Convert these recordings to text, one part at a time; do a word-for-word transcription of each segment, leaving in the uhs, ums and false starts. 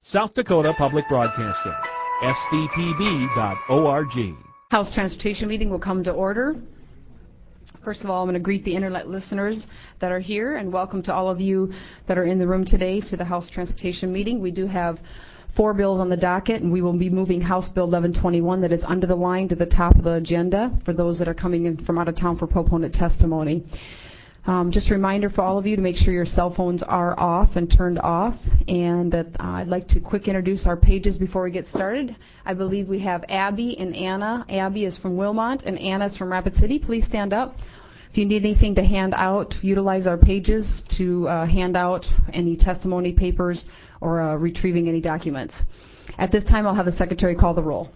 South Dakota Public Broadcasting, S D P B dot org. House Transportation meeting will come to order. First of all, I'm going to greet the internet listeners that are here, and welcome to all of you that are in the room today to the House Transportation meeting. We do have four bills on the docket, and we will be moving House Bill eleven twenty-one that is under the line to the top of the agenda for those that are coming in from out of town for proponent testimony. Um, just a reminder for all of you to make sure your cell phones are off and turned off, and that uh, I'd like to quick introduce our pages before we get started. I believe we have Abby and Anna. Abby is from Wilmot, and Anna is from Rapid City. Please stand up. If you need anything to hand out, utilize our pages to uh, hand out any testimony papers or uh, retrieving any documents. At this time, I'll have the secretary call the roll.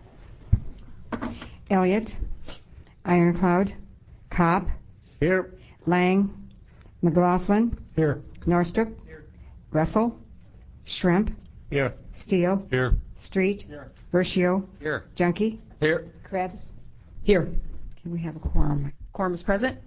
Elliott, Ironcloud, Cobb, Here. Lang, McLaughlin, Here. Norstrup, Here. Russell, Shrimp, Here. Steele, Here. Street, Here. Versio, Here. Junkie, Here. Krebs. Here. Can we have a quorum? Quorum is present.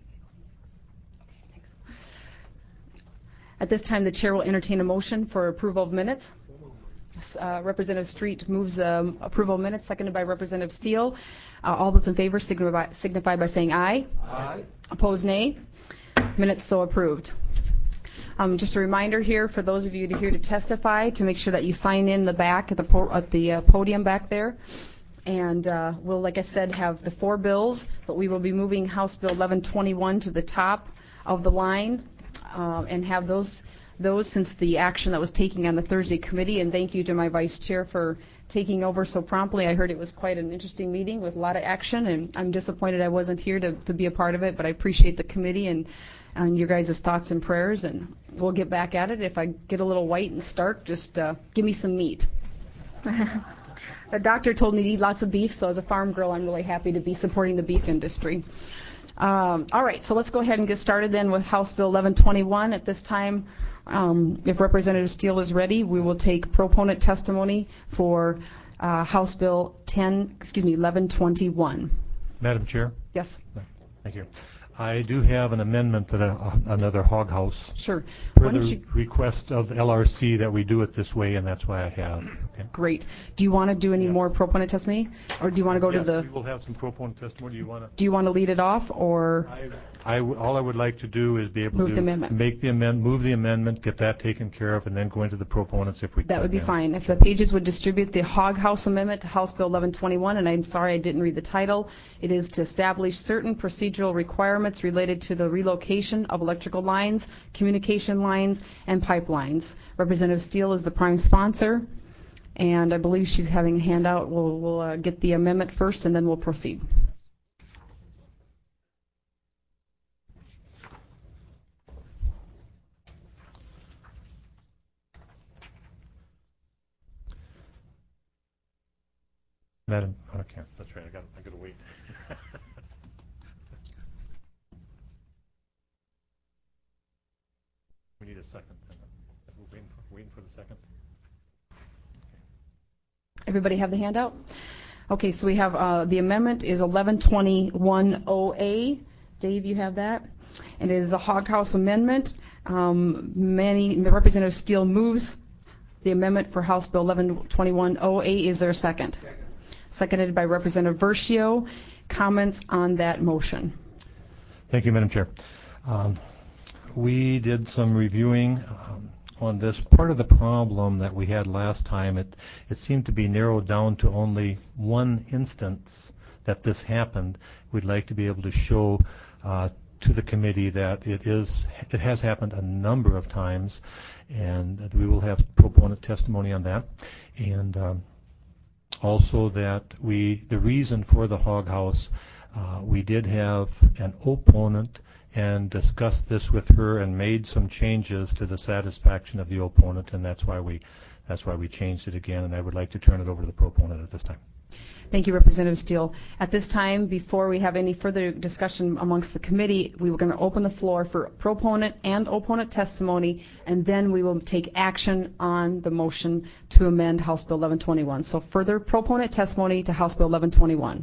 At this time, the chair will entertain a motion for approval of minutes. Uh, Representative Street moves um, approval of minutes, seconded by Representative Steele. Uh, all those in favor signify, signify by saying aye. Aye. Opposed, nay. Minutes so approved. Um, just a reminder here for those of you to here to testify to make sure that you sign in the back at the po- at the uh, podium back there. And uh, we'll, like I said, have the four bills, but we will be moving House Bill eleven twenty-one to the top of the line uh, and have those those since the action that was taken on the Thursday committee. And thank you to my vice chair for taking over so promptly. I heard it was quite an interesting meeting with a lot of action, and I'm disappointed I wasn't here to, to be a part of it, but I appreciate the committee and, and your guys' thoughts and prayers, and we'll get back at it. If I get a little white and stark, just uh, give me some meat. The doctor told me to eat lots of beef, so as a farm girl, I'm really happy to be supporting the beef industry. Um, all right, so let's go ahead and get started then with House Bill eleven twenty-one. At this time, um, if Representative Steele is ready, we will take proponent testimony for uh, House Bill ten, excuse me, eleven twenty-one. Madam Chair. Yes. Thank you. I do have an amendment to the, uh, another hog house. Sure. Per Why the don't you... request of L R C that we do it this way, and that's why I have. Okay. Great. Do you want to do any Yes. more proponent testimony, or do you want to go yes, to the? We will have some proponent testimony. Do you want to? Do you want to lead it off, or? I, I, all I would like to do is be able Move to the amendment. make the amend, move the amendment, get that taken care of, and then go into the proponents if we could. That would be ma'am. fine. If the pages would distribute the Hog House Amendment to House Bill eleven twenty-one, and I'm sorry I didn't read the title. It is to establish certain procedural requirements related to the relocation of electrical lines, communication lines, and pipelines. Representative Steele is the prime sponsor, and I believe she's having a handout. We'll, we'll uh, get the amendment first, and then we'll proceed. Madam, okay, that's right. I got, I got to wait. We need a second. We're waiting for, waiting for the second. Everybody have the handout? Okay, so we have uh, the amendment is eleven twenty-one O A. Dave, you have that? And it is a Hog House amendment. Um, many Representative Steele moves the amendment for House Bill eleven twenty-one O A. Is there a second? Second. Seconded by Representative Versio. Comments on that motion? Thank you, Madam Chair. Um, we did some reviewing um, on this. Part of the problem that we had last time, it, it seemed to be narrowed down to only one instance that this happened. We'd like to be able to show uh, to the committee that it is, it has happened a number of times, and that we will have proponent testimony on that. And um, also that we, the reason for the hog house, uh, we did have an opponent and discussed this with her and made some changes to the satisfaction of the opponent, and that's why we, that's why we changed it again. And I would like to turn it over to the proponent at this time. Thank you, Representative Steele. At this time, before we have any further discussion amongst the committee, we were going to open the floor for proponent and opponent testimony, and then we will take action on the motion to amend House Bill eleven twenty-one. So further proponent testimony to House Bill eleven twenty-one.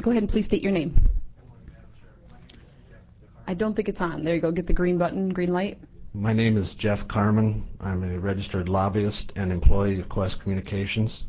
Go ahead and please state your name. I don't think it's on. There you go. Get the green button, green light. My name is Jeff Carmen. I'm a registered lobbyist and employee of Quest Communications.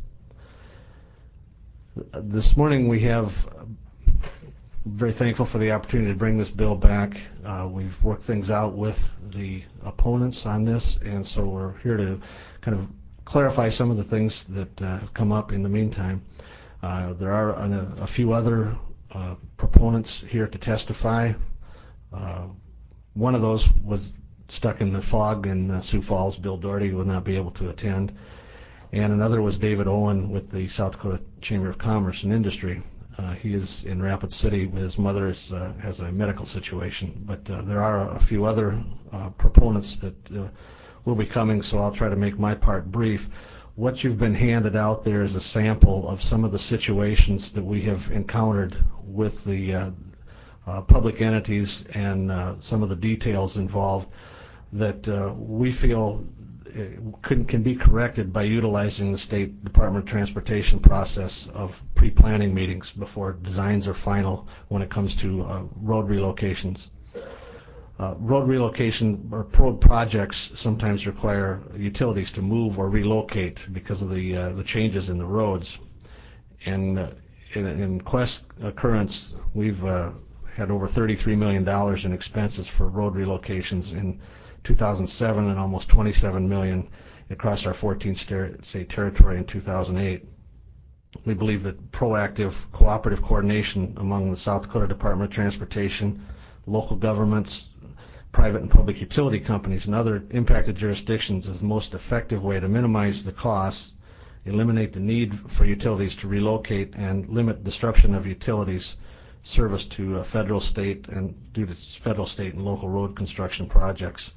This morning we have, very thankful for the opportunity to bring this bill back. Uh, we've worked things out with the opponents on this, and so we're here to kind of clarify some of the things that uh, have come up in the meantime. Uh, there are a, a few other uh, proponents here to testify. Uh, one of those was stuck in the fog in uh, Sioux Falls. Bill Doherty will not be able to attend. And another was David Owen with the South Dakota Chamber of Commerce and Industry. Uh, he is in Rapid City. His mother is, uh, has a medical situation. But uh, there are a few other uh, proponents that uh, will be coming, so I'll try to make my part brief. What you've been handed out there is a sample of some of the situations that we have encountered with the uh, uh, public entities and uh, some of the details involved that uh, we feel can, can be corrected by utilizing the State Department of Transportation process of pre-planning meetings before designs are final when it comes to uh, road relocations. Uh, road relocation or road projects sometimes require utilities to move or relocate because of the uh, the changes in the roads. And uh, in, in Quest occurrence, we've uh, had over thirty-three million dollars in expenses for road relocations in two thousand seven and almost twenty-seven million dollars across our fourteen state territory in two thousand eight. We believe that proactive, cooperative coordination among the South Dakota Department of Transportation, local governments, private and public utility companies, and other impacted jurisdictions is the most effective way to minimize the costs, eliminate the need for utilities to relocate, and limit disruption of utilities service to uh, federal, state, and due to federal, state, and local road construction projects.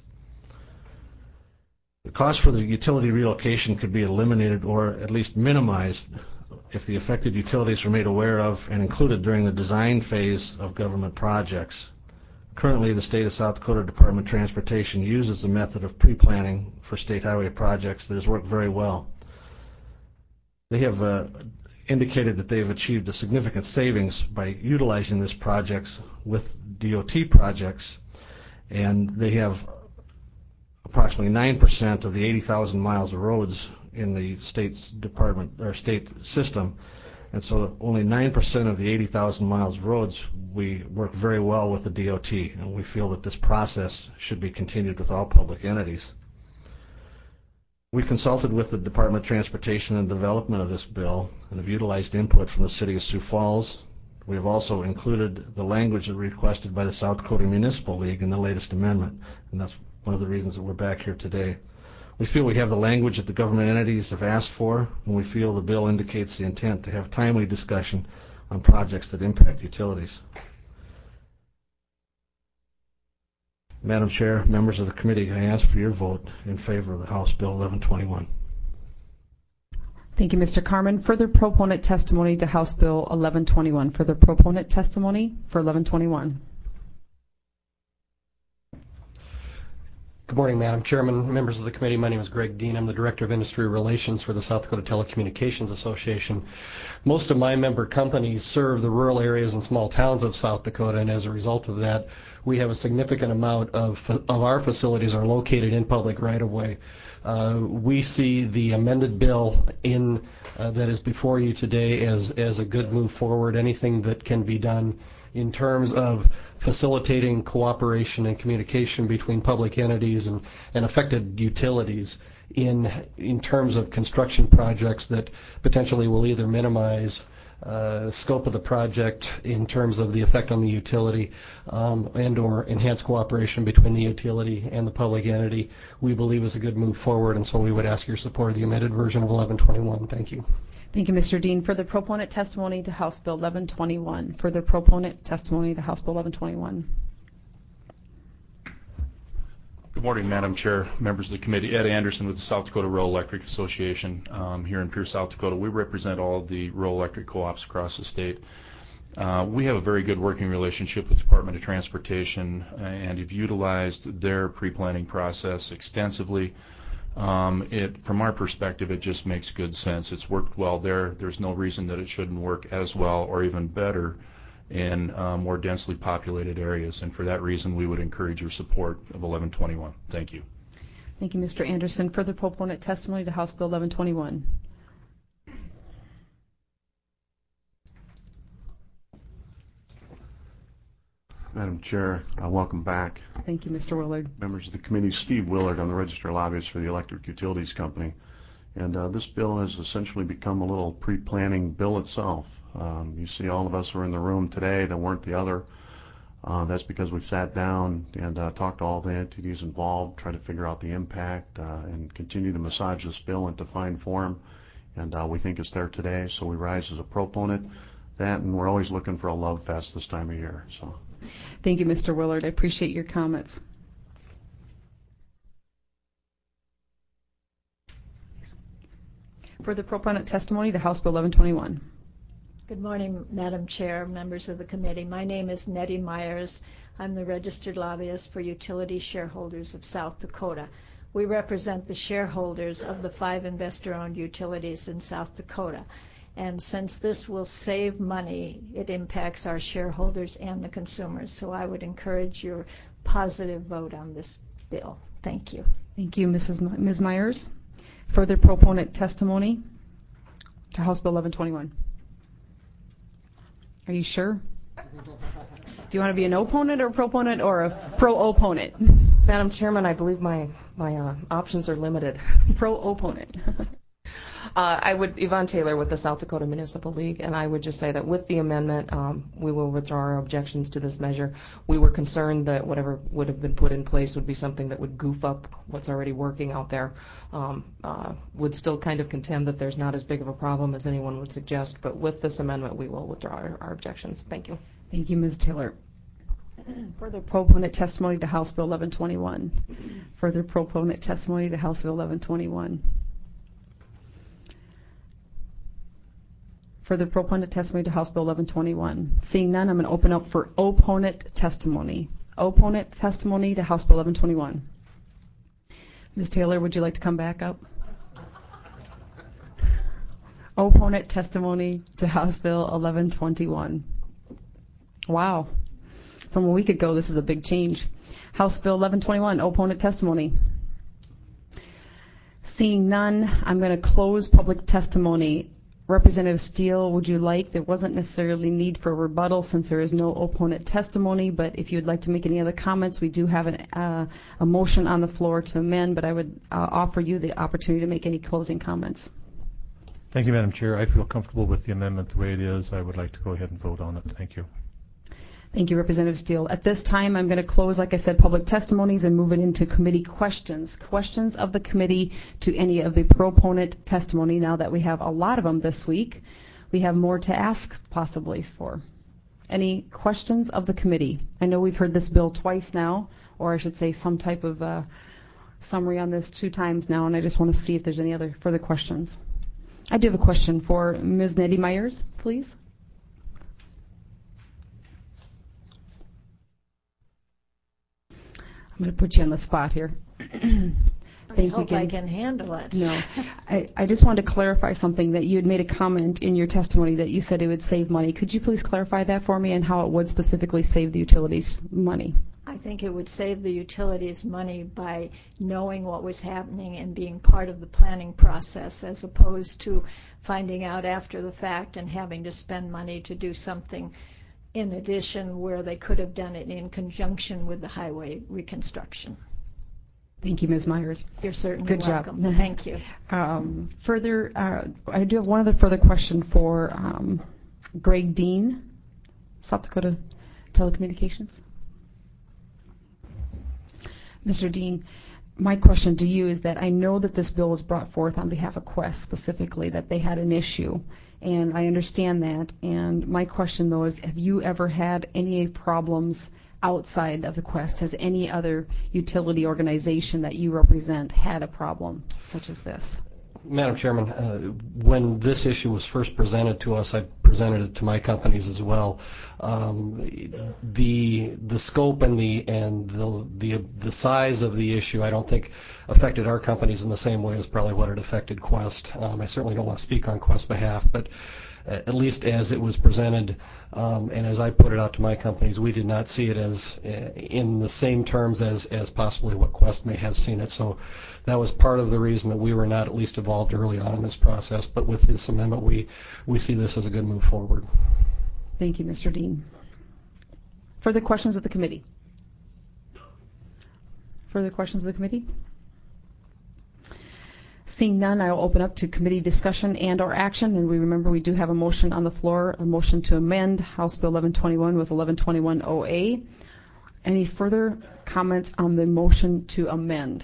The cost for the utility relocation could be eliminated or at least minimized if the affected utilities are made aware of and included during the design phase of government projects. Currently, the state of South Dakota Department of Transportation uses the method of pre-planning for state highway projects that has worked very well. They have uh, indicated that they have achieved a significant savings by utilizing this project with D O T projects, and they have approximately nine percent of the eighty thousand miles of roads in the state's department or state system. And so only nine percent of the eighty thousand miles of roads, we work very well with the D O T, and we feel that this process should be continued with all public entities. We consulted with the Department of Transportation in development of this bill and have utilized input from the City of Sioux Falls. We have also included the language requested by the South Dakota Municipal League in the latest amendment, and that's one of the reasons that we're back here today. We feel we have the language that the government entities have asked for, and we feel the bill indicates the intent to have timely discussion on projects that impact utilities. Madam Chair, members of the committee, I ask for your vote in favor of the House Bill eleven twenty-one. Thank you, Mister Carmen. Further proponent testimony to House Bill eleven twenty-one. Further proponent testimony for eleven twenty-one. Good morning, Madam Chairman, members of the committee. My name is Greg Dean. I'm the Director of Industry Relations for the South Dakota Telecommunications Association. Most of my member companies serve the rural areas and small towns of South Dakota, and as a result of that, we have a significant amount of, of our facilities are located in public right-of-way. Uh, we see the amended bill in uh, that is before you today as, as a good move forward. Anything that can be done in terms of facilitating cooperation and communication between public entities and, and affected utilities in in terms of construction projects that potentially will either minimize uh, scope of the project in terms of the effect on the utility um, and or enhance cooperation between the utility and the public entity, we believe is a good move forward, and so we would ask your support of the amended version of eleven twenty-one. Thank you. Thank you, Mister Dean. Further proponent testimony to House Bill eleven twenty-one. Further proponent testimony to House Bill eleven twenty-one. Good morning, Madam Chair, members of the committee. Ed Anderson with the South Dakota Rural Electric Association um, here in Pierce, South Dakota. We represent all of the rural electric co-ops across the state. Uh, we have a very good working relationship with the Department of Transportation and have utilized their pre-planning process extensively. Um, it, from our perspective, it just makes good sense. It's worked well there. There's no reason that it shouldn't work as well or even better in uh, more densely populated areas. And for that reason, we would encourage your support of eleven twenty-one. Thank you. Thank you, Mister Anderson. Further proponent testimony to House Bill eleven twenty-one. Madam Chair, uh, welcome back. Thank you, Mister Willard. Members of the committee, Steve Willard. I'm the registered lobbyist for the Electric Utilities Company. And uh, this bill has essentially become a little pre-planning bill itself. Um, you see all of us who are in the room today that weren't the other. Uh, that's because we've sat down and uh, talked to all the entities involved, tried to figure out the impact, uh, and continue to massage this bill into fine form. And uh, we think it's there today, so we rise as a proponent. That, and we're always looking for a love fest this time of year. So. Thank you, Mister Willard. I appreciate your comments. Further proponent testimony to House Bill eleven twenty-one. Good morning, Madam Chair, members of the committee. My name is Nettie Myers. I'm the registered lobbyist for utility shareholders of South Dakota. We represent the shareholders of the five investor-owned utilities in South Dakota. And since this will save money, it impacts our shareholders and the consumers. So I would encourage your positive vote on this bill. Thank you. Thank you, Missus M- Miz Myers. Further proponent testimony to House Bill eleven twenty-one. Are you sure? Do you want to be an opponent or a proponent or a pro-opponent? Madam Chairman, I believe my, my uh, options are limited. Pro-opponent. Uh, I would, Yvonne Taylor with the South Dakota Municipal League, and I would just say that with the amendment, um, we will withdraw our objections to this measure. We were concerned that whatever would have been put in place would be something that would goof up what's already working out there. Um, uh, would still kind of contend that there's not as big of a problem as anyone would suggest, but with this amendment, we will withdraw our, our objections. Thank you. Thank you, Miz Taylor. Further proponent testimony to House Bill eleven twenty-one. Further proponent testimony to House Bill eleven twenty-one. Further proponent testimony to House Bill eleven twenty-one. Seeing none, I'm going to open up for opponent testimony. Opponent testimony to House Bill eleven twenty-one. Miz Taylor, would you like to come back up? Opponent testimony to House Bill eleven twenty-one. Wow. From a week ago, this is a big change. House Bill eleven twenty-one, opponent testimony. Seeing none, I'm going to close public testimony. Representative Steele, would you like? There wasn't necessarily need for rebuttal since there is no opponent testimony, but if you would like to make any other comments, we do have an, uh, a motion on the floor to amend, but I would uh, offer you the opportunity to make any closing comments. Thank you, Madam Chair. I feel comfortable with the amendment the way it is. I would like to go ahead and vote on it. Thank you. Thank you, Representative Steele. At this time, I'm going to close, like I said, public testimonies and move it into committee questions. Questions of the committee to any of the proponent testimony. Now that we have a lot of them this week, we have more to ask possibly for. Any questions of the committee? I know we've heard this bill twice now, or I should say some type of uh, summary on this two times now, and I just want to see if there's any other further questions. I do have a question for Miz Nettie Myers, please. I'm going to put you on the spot here. Thank I you hope again. I can handle it. No, I, I just wanted to clarify something that you had made a comment in your testimony that you said it would save money. Could you please clarify that for me and how it would specifically save the utilities money? I think it would save the utilities money by knowing what was happening and being part of the planning process as opposed to finding out after the fact and having to spend money to do something in addition where they could have done it in conjunction with the highway reconstruction. Thank you, Miz Myers. You're certainly Good welcome. job. Thank you. Um, further, uh, I do have one other further question for um, Greg Dean, South Dakota Telecommunications. Mister Dean, my question to you is that I know that this bill was brought forth on behalf of Quest specifically, that they had an issue, and I understand that. And my question, though, is have you ever had any problems outside of the Quest? Has any other utility organization that you represent had a problem such as this? Madam Chairman, uh, when this issue was first presented to us, I presented it to my companies as well. Um, the the scope and the and the, the the size of the issue, I don't think affected our companies in the same way as probably what it affected Quest. Um, I certainly don't want to speak on Quest's behalf, but at least as it was presented, um, and as I put it out to my companies, we did not see it as uh, in the same terms as, as possibly what Quest may have seen it. So that was part of the reason that we were not at least involved early on in this process. But with this amendment, we, we see this as a good move forward. Thank you, Mister Dean. Further questions of the committee? Further questions of the committee? Seeing none, I will open up to committee discussion and or action. And we remember we do have a motion on the floor, a motion to amend House Bill eleven twenty-one with eleven twenty-one O A. Any further comments on the motion to amend?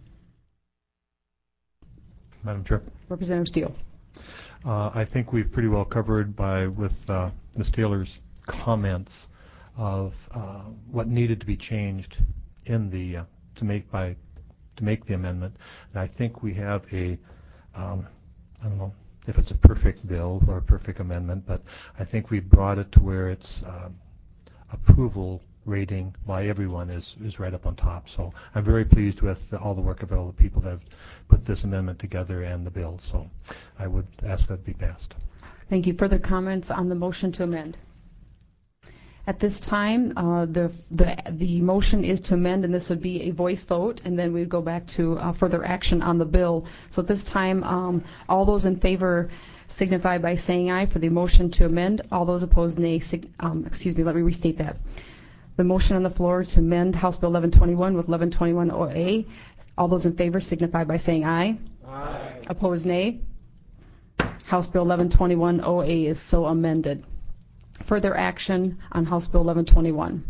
Madam Chair. Representative Steele. Uh, I think we've pretty well covered by with uh, Miz Taylor's comments of uh, what needed to be changed in the uh, to make by to make the amendment. And I think we have a um, I don't know if it's a perfect bill or a perfect amendment, but I think we brought it to where its um, approval rating by everyone is is right up on top. So I'm very pleased with the, all the work of all the people that have put this amendment together and the bill. So I would ask that it be passed. Thank you. Further comments on the motion to amend? At this time, uh, the, the the motion is to amend, and this would be a voice vote, and then we would go back to uh, further action on the bill. So at this time, um, all those in favor signify by saying aye for the motion to amend. All those opposed, nay. Sig- um, excuse me, let me restate that. The motion on the floor to amend House Bill eleven twenty-one with eleven twenty-one O A. All those in favor signify by saying aye. Aye. Opposed, nay. House Bill eleven twenty-one O A is so amended. Further action on House Bill eleven twenty-one.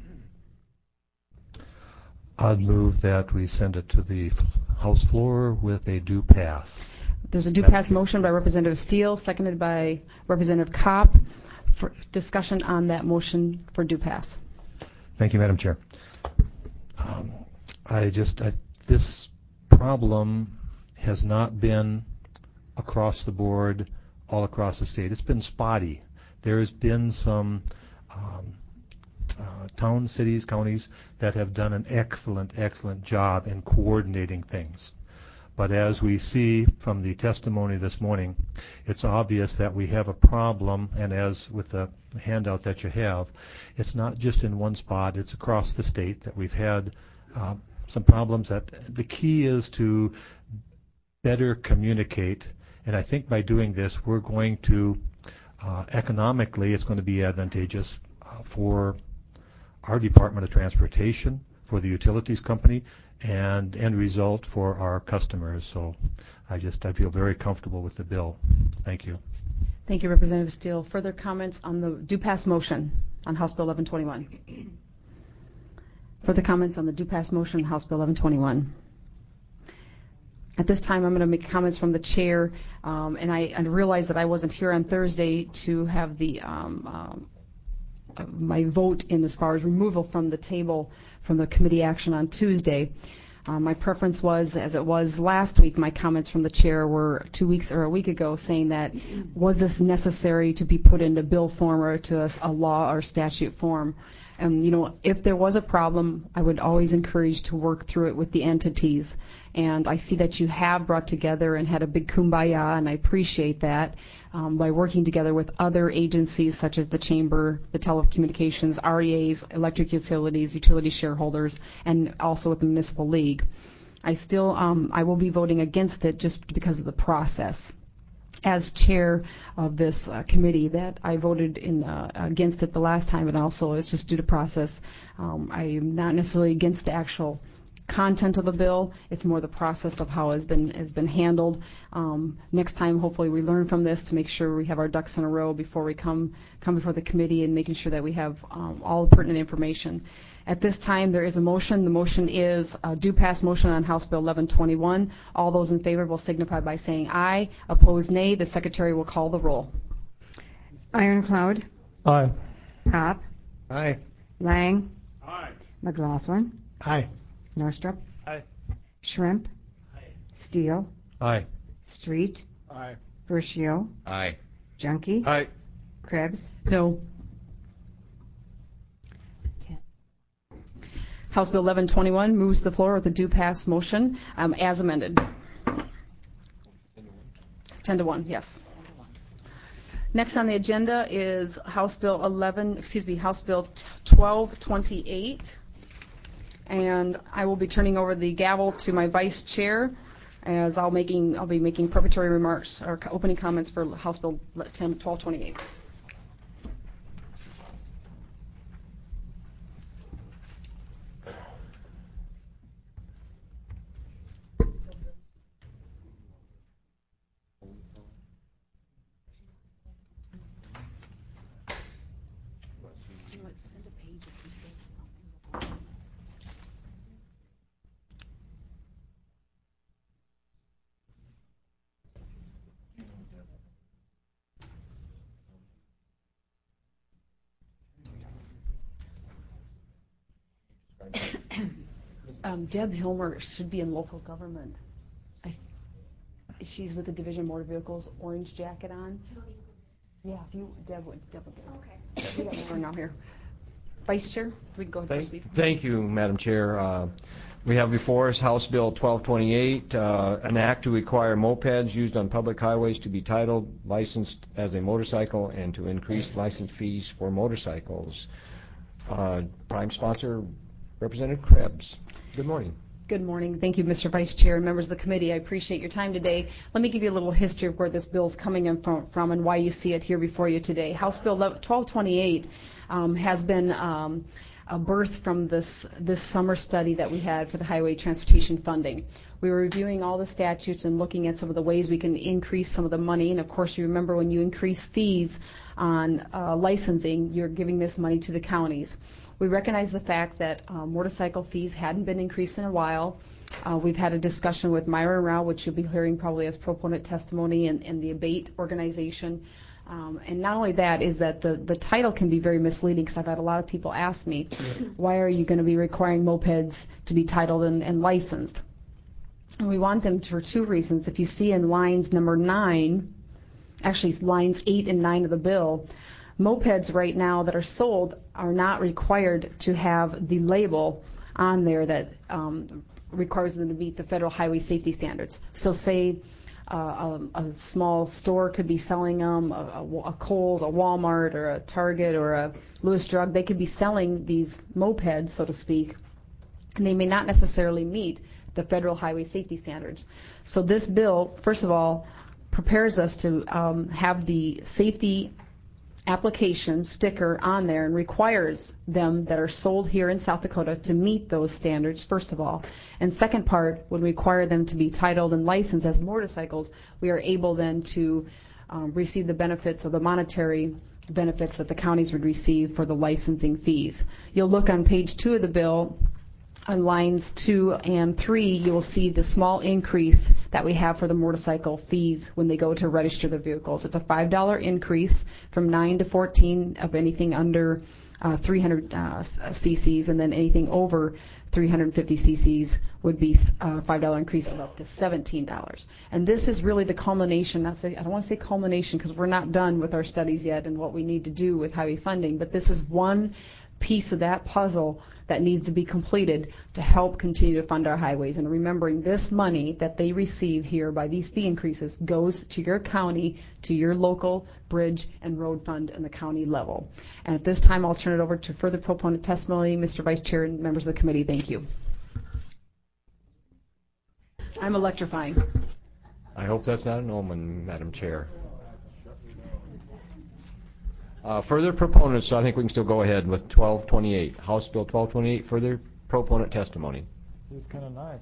I'd move that we send it to the House floor with a due pass. There's a due That's pass it. motion by Representative Steele, seconded by Representative Kopp. For discussion on that motion for due pass. Thank you, Madam Chair. Um, I just, I, this problem has not been across the board, all across the state. It's been spotty. There has been some um, uh, towns, cities, counties that have done an excellent, excellent job in coordinating things. But as we see from the testimony this morning, it's obvious that we have a problem, and as with the handout that you have, it's not just in one spot, it's across the state that we've had uh, some problems. That the key is to better communicate, and I think by doing this, we're going to, uh, economically, it's going to be advantageous uh, for our Department of Transportation, for the utilities company, and end result for our customers. So I just I feel very comfortable with the bill. Thank you. Thank you, Representative Steele. Further comments on the due pass motion on House Bill eleven twenty-one? Further comments on the due pass motion on House Bill eleven twenty-one? At this time, I'm going to make comments from the chair, um, and I, I realize that I wasn't here on Thursday to have the um, um, my vote in as far as removal from the table from the committee action on Tuesday. Uh, my preference was, as it was last week, my comments from the chair were two weeks or a week ago saying that was this necessary to be put into bill form or to a, a law or statute form. And, you know, if there was a problem, I would always encourage to work through it with the entities. And I see that you have brought together and had a big kumbaya, and I appreciate that, um, by working together with other agencies such as the Chamber, the Telecommunications, R E As, electric utilities, utility shareholders, and also with the Municipal League. I still, um, I will be voting against it just because of the process. As chair of this uh, committee, that I voted in uh, against it the last time, and also it's just due to process. Um, I am not necessarily against the actual content of the bill. It's more the process of how it has been has been handled. Um, next time, hopefully, we learn from this to make sure we have our ducks in a row before we come come before the committee, and making sure that we have um, all the pertinent information. At this time, there is a motion. The motion is a due pass motion on House Bill eleven twenty-one. All those in favor will signify by saying aye. Opposed, nay. The secretary will call the roll. Ironclad. Aye. Kopp. Aye. Lang. Aye. McLaughlin. Aye. Norstrup. Aye. Shrimp. Aye. Steele. Aye. Street. Aye. Verschio. Aye. Junkie. Aye. Krebs. No. Ten. House Bill eleven twenty-one moves the floor with a do pass motion um, as amended. ten to one, yes. Next on the agenda is House Bill eleven, excuse me, House Bill twelve twenty-eight. And I will be turning over the gavel to my vice chair as I'll making I'll be making preparatory remarks or opening comments for House Bill twelve twenty-eight. Um, Deb Hilmer should be in local government. I, she's with the Division of Motor Vehicles, orange jacket on. Yeah, if you, Deb would, Deb would. Okay. We got more now here. Vice Chair, we can go ahead and proceed. Thank, thank you, Madam Chair. Uh, we have before us House Bill twelve twenty-eight, uh, an act to require mopeds used on public highways to be titled, licensed as a motorcycle, and to increase license fees for motorcycles. Uh, prime sponsor, Representative Krebs. Good morning. Good morning. Thank you, Mister Vice Chair and members of the committee. I appreciate your time today. Let me give you a little history of where this bill is coming in from, from and why you see it here before you today. House Bill twelve twenty-eight um, has been um, a birth from this this summer study that we had for the highway transportation funding. We were reviewing all the statutes and looking at some of the ways we can increase some of the money. And of course, you remember when you increase fees on uh, licensing, you're giving this money to the counties. We recognize the fact that uh, motorcycle fees hadn't been increased in a while. Uh, we've had a discussion with Myra and Rao, which you'll be hearing probably as proponent testimony, and, and the ABATE organization. Um, and not only that is that the, the title can be very misleading, because I've had a lot of people ask me, why are you going to be requiring mopeds to be titled and, and licensed? And we want them for two reasons. If you see in lines number nine, actually lines eight and nine of the bill, mopeds right now that are sold are not required to have the label on there that um, requires them to meet the federal highway safety standards. So say uh, a, a small store could be selling them, a, a, a Kohl's, a Walmart, or a Target, or a Lewis Drug. They could be selling these mopeds, so to speak, and they may not necessarily meet the federal highway safety standards. So this bill, first of all, prepares us to um, have the safety application sticker on there and requires them that are sold here in South Dakota to meet those standards, first of all. And second part would require them to be titled and licensed as motorcycles. We are able then to um, receive the benefits of the monetary benefits that the counties would receive for the licensing fees. You'll look on page two of the bill. On lines two and three, you will see the small increase that we have for the motorcycle fees when they go to register the vehicles. It's a five dollar increase from nine to fourteen of anything under uh, three hundred uh, cc's, and then anything over three hundred fifty cc's would be a five dollar increase of up to seventeen dollars. And this is really the culmination, not say, I don't want to say culmination because we're not done with our studies yet and what we need to do with highway funding, but this is one piece of that puzzle that needs to be completed to help continue to fund our highways. And remembering this money that they receive here by these fee increases goes to your county, to your local bridge and road fund in the county level. And at this time, I'll turn it over to further proponent testimony. Mister Vice Chair and members of the committee, thank you. I'm electrifying. I hope that's not an omen, Madam Chair. Uh, further proponents, so I think we can still go ahead with twelve twenty-eight. House Bill twelve twenty-eight, further proponent testimony. It's kind of nice,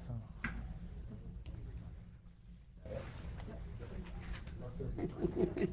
huh?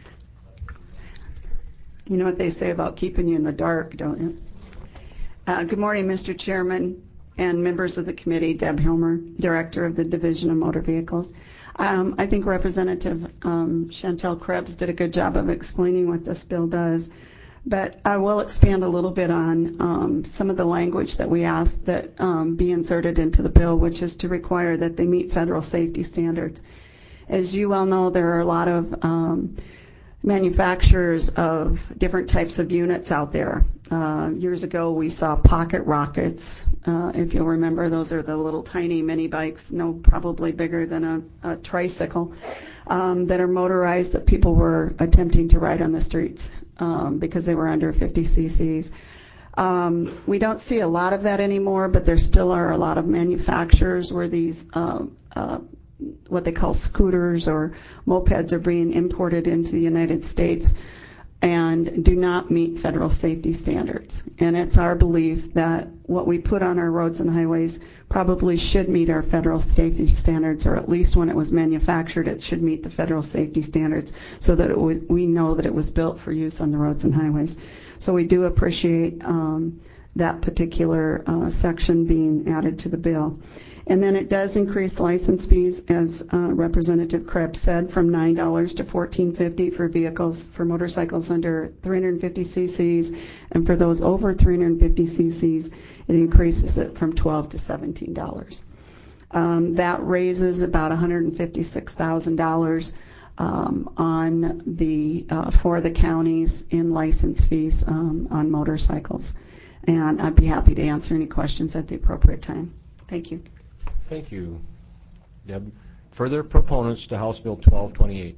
You know what they say about keeping you in the dark, don't you? Uh, good morning, Mister Chairman and members of the committee. Deb Hilmer, Director of the Division of Motor Vehicles. Um, I think Representative um, Chantel Krebs did a good job of explaining what this bill does, but I will expand a little bit on um, some of the language that we asked that um, be inserted into the bill, which is to require that they meet federal safety standards. As you well know, there are a lot of um, manufacturers of different types of units out there. Uh, years ago, we saw pocket rockets. Uh, if you'll remember, those are the little tiny mini bikes, no, probably bigger than a, a tricycle, um, that are motorized that people were attempting to ride on the streets um, because they were under fifty cc's. Um, we don't see a lot of that anymore, but there still are a lot of manufacturers where these uh, uh, what they call scooters or mopeds are being imported into the United States and do not meet federal safety standards. And it's our belief that what we put on our roads and highways probably should meet our federal safety standards, or at least when it was manufactured, it should meet the federal safety standards so that it was, we know that it was built for use on the roads and highways. So we do appreciate um, that particular uh, section being added to the bill. And then it does increase license fees, as uh, Representative Krebs said, from nine dollars to fourteen fifty for vehicles, for motorcycles under three hundred fifty cc's, and for those over three hundred fifty cc's, it increases it from twelve to seventeen dollars. Um, that raises about one hundred fifty-six thousand dollars um, on the uh, for the counties in license fees um, on motorcycles. And I'd be happy to answer any questions at the appropriate time. Thank you. Thank you, Deb. Further proponents to House Bill twelve twenty-eight?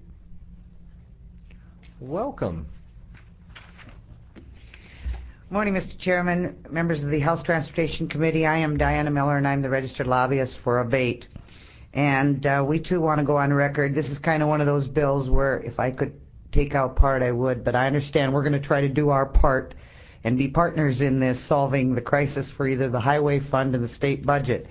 Welcome. Morning, Mister Chairman, members of the House Transportation Committee. I am Diana Miller, and I'm the registered lobbyist for ABATE. And uh, we, too, want to go on record. This is kind of one of those bills where if I could take out part, I would. But I understand we're going to try to do our part and be partners in this, solving the crisis for either the highway fund and the state budget.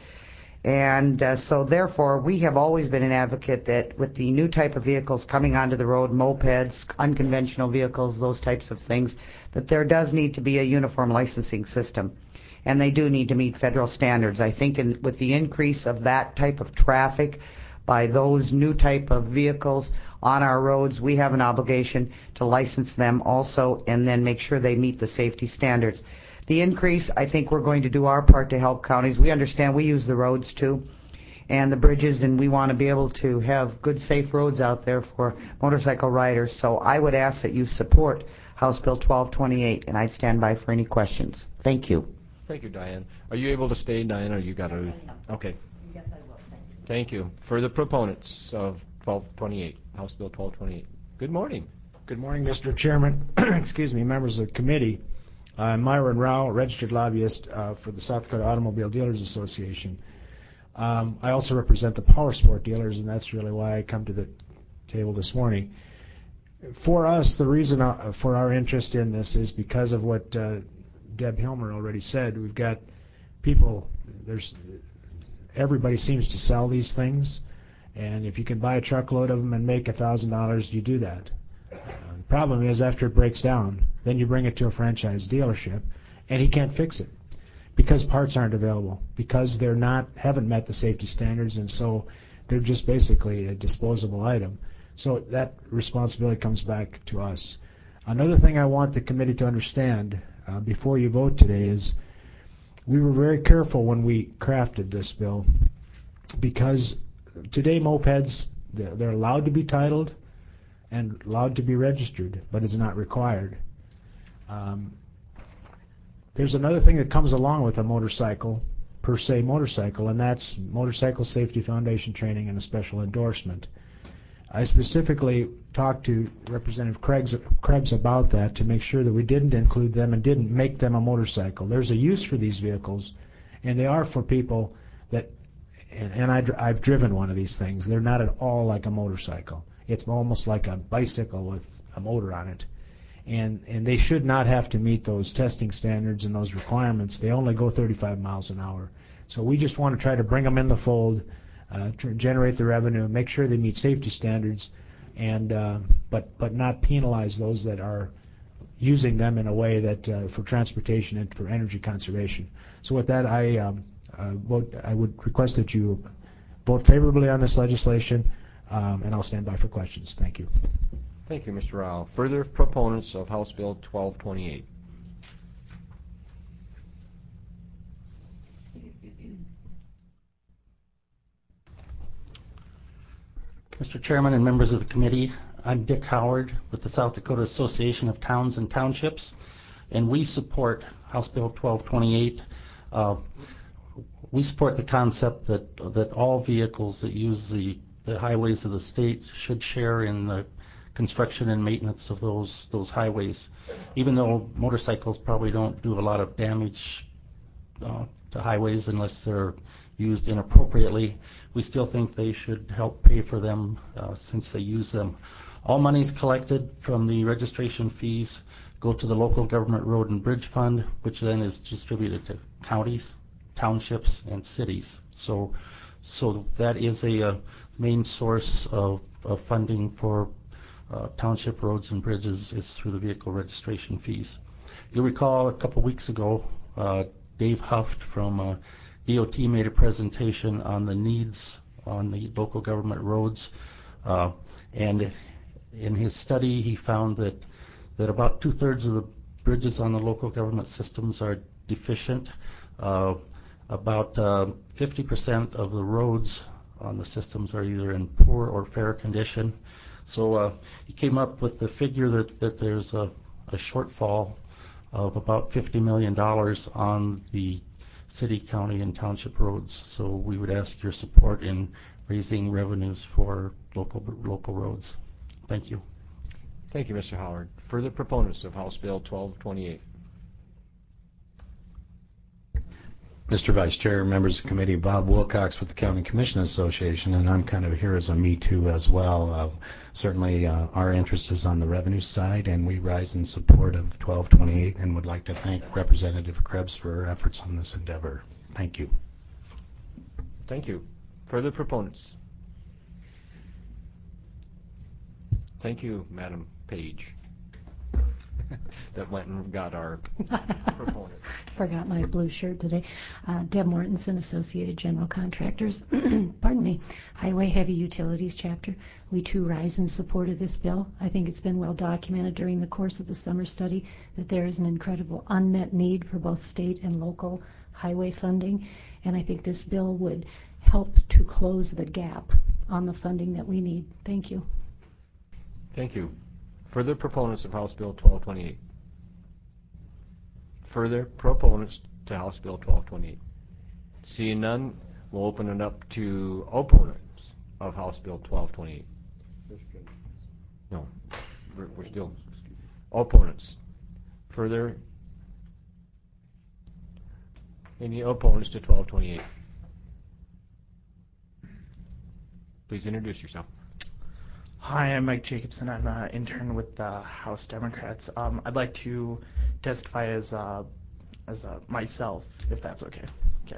And uh, so, therefore, we have always been an advocate that with the new type of vehicles coming onto the road, mopeds, unconventional vehicles, those types of things, that there does need to be a uniform licensing system. And they do need to meet federal standards. I think in, with the increase of that type of traffic by those new type of vehicles on our roads, we have an obligation to license them also and then make sure they meet the safety standards. The increase, I think we're going to do our part to help counties. We understand we use the roads too and the bridges, and we want to be able to have good, safe roads out there for motorcycle riders. So I would ask that you support House Bill twelve twenty-eight, and I'd stand by for any questions. Thank you. Thank you, Diane. Are you able to stay, Diane, or you got to? Okay. Yes, I will. Thank you. Thank you. Further proponents of twelve twenty-eight, House Bill twelve twenty-eight. Good morning. Good morning, Mister Chairman. Excuse me, members of the committee. I'm Myron Rao, registered lobbyist uh, for the South Dakota Automobile Dealers Association. Um, I also represent the power sport dealers, and that's really why I come to the table this morning. For us, the reason uh, for our interest in this is because of what uh, Deb Hilmer already said. We've got people, there's everybody seems to sell these things, and if you can buy a truckload of them and make one thousand dollars, you do that. Uh, the problem is after it breaks down, then you bring it to a franchise dealership, and he can't fix it because parts aren't available, because they're not haven't met the safety standards, and so they're just basically a disposable item. So that responsibility comes back to us. Another thing I want the committee to understand uh, before you vote today is we were very careful when we crafted this bill, because today mopeds, they're, they're allowed to be titled and allowed to be registered, but it's not required. Um, there's another thing that comes along with a motorcycle, per se motorcycle, and that's Motorcycle Safety Foundation training and a special endorsement. I specifically talked to Representative Krebs, Krebs about that to make sure that we didn't include them and didn't make them a motorcycle. There's a use for these vehicles, and they are for people that, and, and I, I've driven one of these things. They're not at all like a motorcycle. It's almost like a bicycle with a motor on it. And, and they should not have to meet those testing standards and those requirements. They only go thirty-five miles an hour. So we just want to try to bring them in the fold, uh, to generate the revenue, make sure they meet safety standards, and uh, but but not penalize those that are using them in a way that uh, for transportation and for energy conservation. So with that, I um, uh, vote, I would request that you vote favorably on this legislation, um, and I'll stand by for questions. Thank you. Thank you, Mister Rao. Further proponents of House Bill twelve twenty-eight? Mister Chairman and members of the committee, I'm Dick Howard with the South Dakota Association of Towns and Townships, and we support House Bill twelve twenty-eight. Uh, we support the concept that that all vehicles that use the, the highways of the state should share in the construction and maintenance of those those highways. Even though motorcycles probably don't do a lot of damage uh, to highways unless they're used inappropriately, we still think they should help pay for them uh, since they use them. All monies collected from the registration fees go to the local government road and bridge fund, which then is distributed to counties, townships, and cities. So, so that is a, a main source of, of funding for uh, township roads and bridges is through the vehicle registration fees. You'll recall a couple weeks ago, uh, Dave Huft from uh, D O T made a presentation on the needs on the local government roads, uh, and in his study he found that that about two-thirds of the bridges on the local government systems are deficient. Uh, about uh, fifty percent of the roads on the systems are either in poor or fair condition. So uh, he came up with the figure that, that there's a, a shortfall of about fifty million dollars on the city, county, and township roads. So we would ask your support in raising revenues for local local roads. Thank you. Thank you, Mister Howard. Further proponents of House Bill twelve twenty-eight. Mister Vice Chair, members of the committee, Bob Wilcox with the County Commission Association, and I'm kind of here as a me too as well. Uh, certainly uh, our interest is on the revenue side, and we rise in support of twelve twenty-eight and would like to thank Representative Krebs for her efforts on this endeavor. Thank you. Thank you. Further proponents? Thank you, Madam Page. That went and got our proponent. Forgot my blue shirt today. Uh, Deb Mortensen, Associated General Contractors. Pardon me. Highway Heavy Utilities Chapter. We too rise in support of this bill. I think it's been well documented during the course of the summer study that there is an incredible unmet need for both state and local highway funding, and I think this bill would help to close the gap on the funding that we need. Thank you. Thank you. Further proponents of House Bill twelve twenty-eight? Further proponents to House Bill twelve twenty-eight? Seeing none, we'll open it up to opponents of House Bill twelve twenty-eight. No, we're, we're still opponents. Further, any opponents to twelve twenty-eight? Please introduce yourself. Hi, I'm Mike Jacobson. I'm an intern with the House Democrats. Um, I'd like to testify as uh, as uh, myself, if that's okay. Okay.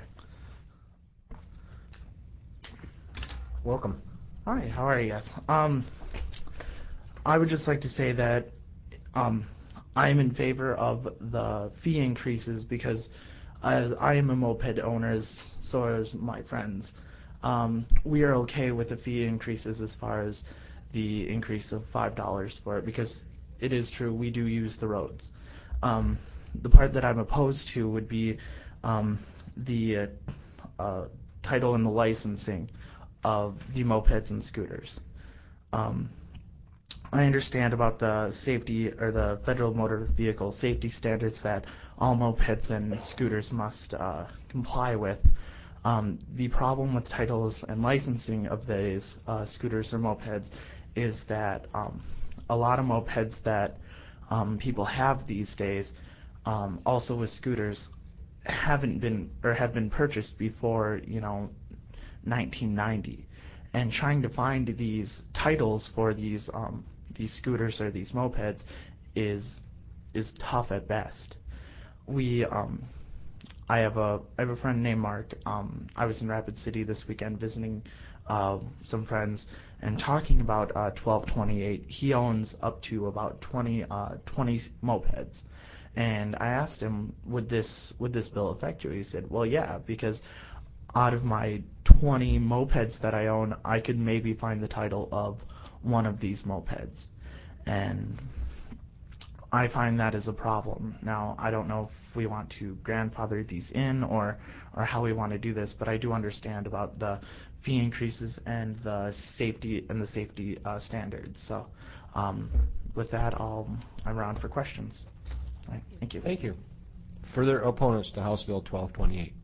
Welcome. Hi, how are you guys? Um, I would just like to say that um, I am in favor of the fee increases because as I am a moped owner, as so are my friends. Um, we are okay with the fee increases as far as the increase of five dollars for it, because it is true we do use the roads. Um, the part that I'm opposed to would be um, the uh, uh, title and the licensing of the mopeds and scooters. Um, I understand about the safety or the Federal Motor Vehicle Safety Standards that all mopeds and scooters must uh, comply with. Um, the problem with titles and licensing of these uh, scooters or mopeds is that um, a lot of mopeds that um, people have these days, um, also with scooters, haven't been or have been purchased before, you know, nineteen ninety, and trying to find these titles for these um, these scooters or these mopeds is is tough at best. We um, I have a I have a friend named Mark. Um, I was in Rapid City this weekend visiting uh, some friends and talking about uh, twelve twenty-eight. He owns up to about twenty, uh, twenty mopeds, and I asked him, would this would this bill affect you? He said, well, yeah, because out of my twenty mopeds that I own, I could maybe find the title of one of these mopeds, and I find that is a problem. Now, I don't know if we want to grandfather these in or or how we want to do this, but I do understand about the fee increases and the safety and the safety uh, standards. So Um, with that, I'll, I'm around for questions. All right, thank you. Thank you. Further opponents to House Bill twelve twenty-eight?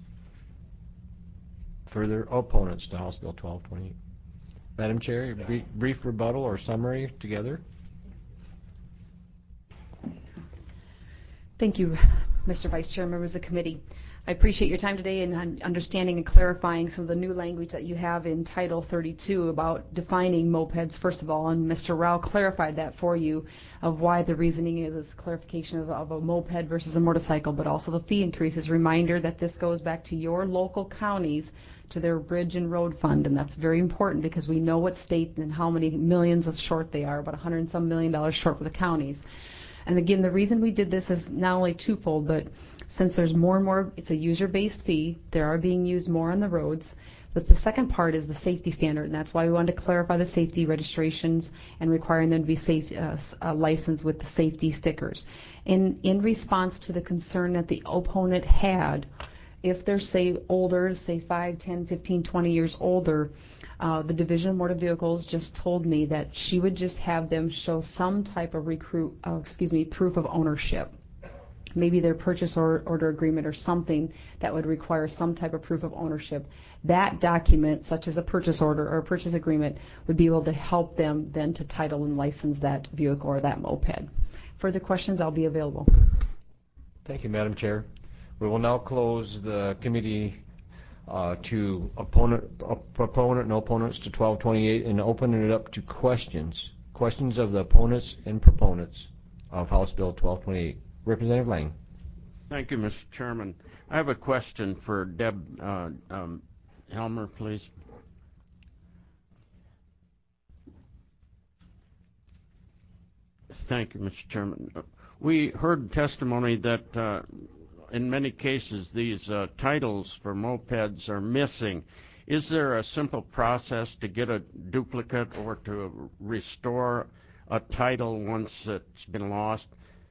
Further opponents to House Bill twelve twenty-eight? Madam Chair, brief, brief rebuttal or summary together? Thank you, Mister Vice Chair, members of the committee. I appreciate your time today and understanding and clarifying some of the new language that you have in Title thirty-two about defining mopeds, first of all, and Mister Rao clarified that for you of why the reasoning is this clarification of, of a moped versus a motorcycle, but also the fee increases. Reminder that this goes back to your local counties, to their bridge and road fund, and that's very important because we know what state and how many millions of short they are, about one hundred and some million dollars short for the counties. And again, the reason we did this is not only twofold, but since there's more and more, it's a user-based fee, they are being used more on the roads. But the second part is the safety standard, and that's why we wanted to clarify the safety registrations and requiring them to be safe, uh, uh, licensed with the safety stickers. In, in response to the concern that the opponent had, if they're, say, older, say five, ten, fifteen, twenty years older, uh, the Division of Motor Vehicles just told me that she would just have them show some type of recruit, uh, excuse me, proof of ownership. Maybe their purchase or, order agreement or something that would require some type of proof of ownership. That document, such as a purchase order or a purchase agreement, would be able to help them then to title and license that vehicle or that moped. Further questions, I'll be available. Thank you, Madam Chair. We will now close the committee uh, to opponent, uh, proponent and opponents to twelve twenty-eight and open it up to questions. Questions of the opponents and proponents of House Bill twelve twenty-eight. Representative Lang. Thank you, Mister Chairman. I have a question for Deb uh, um, Helmer, please. Thank you, Mister Chairman. We heard testimony that uh, in many cases these uh, titles for mopeds are missing. Is there a simple process to get a duplicate or to restore a title once it's been lost?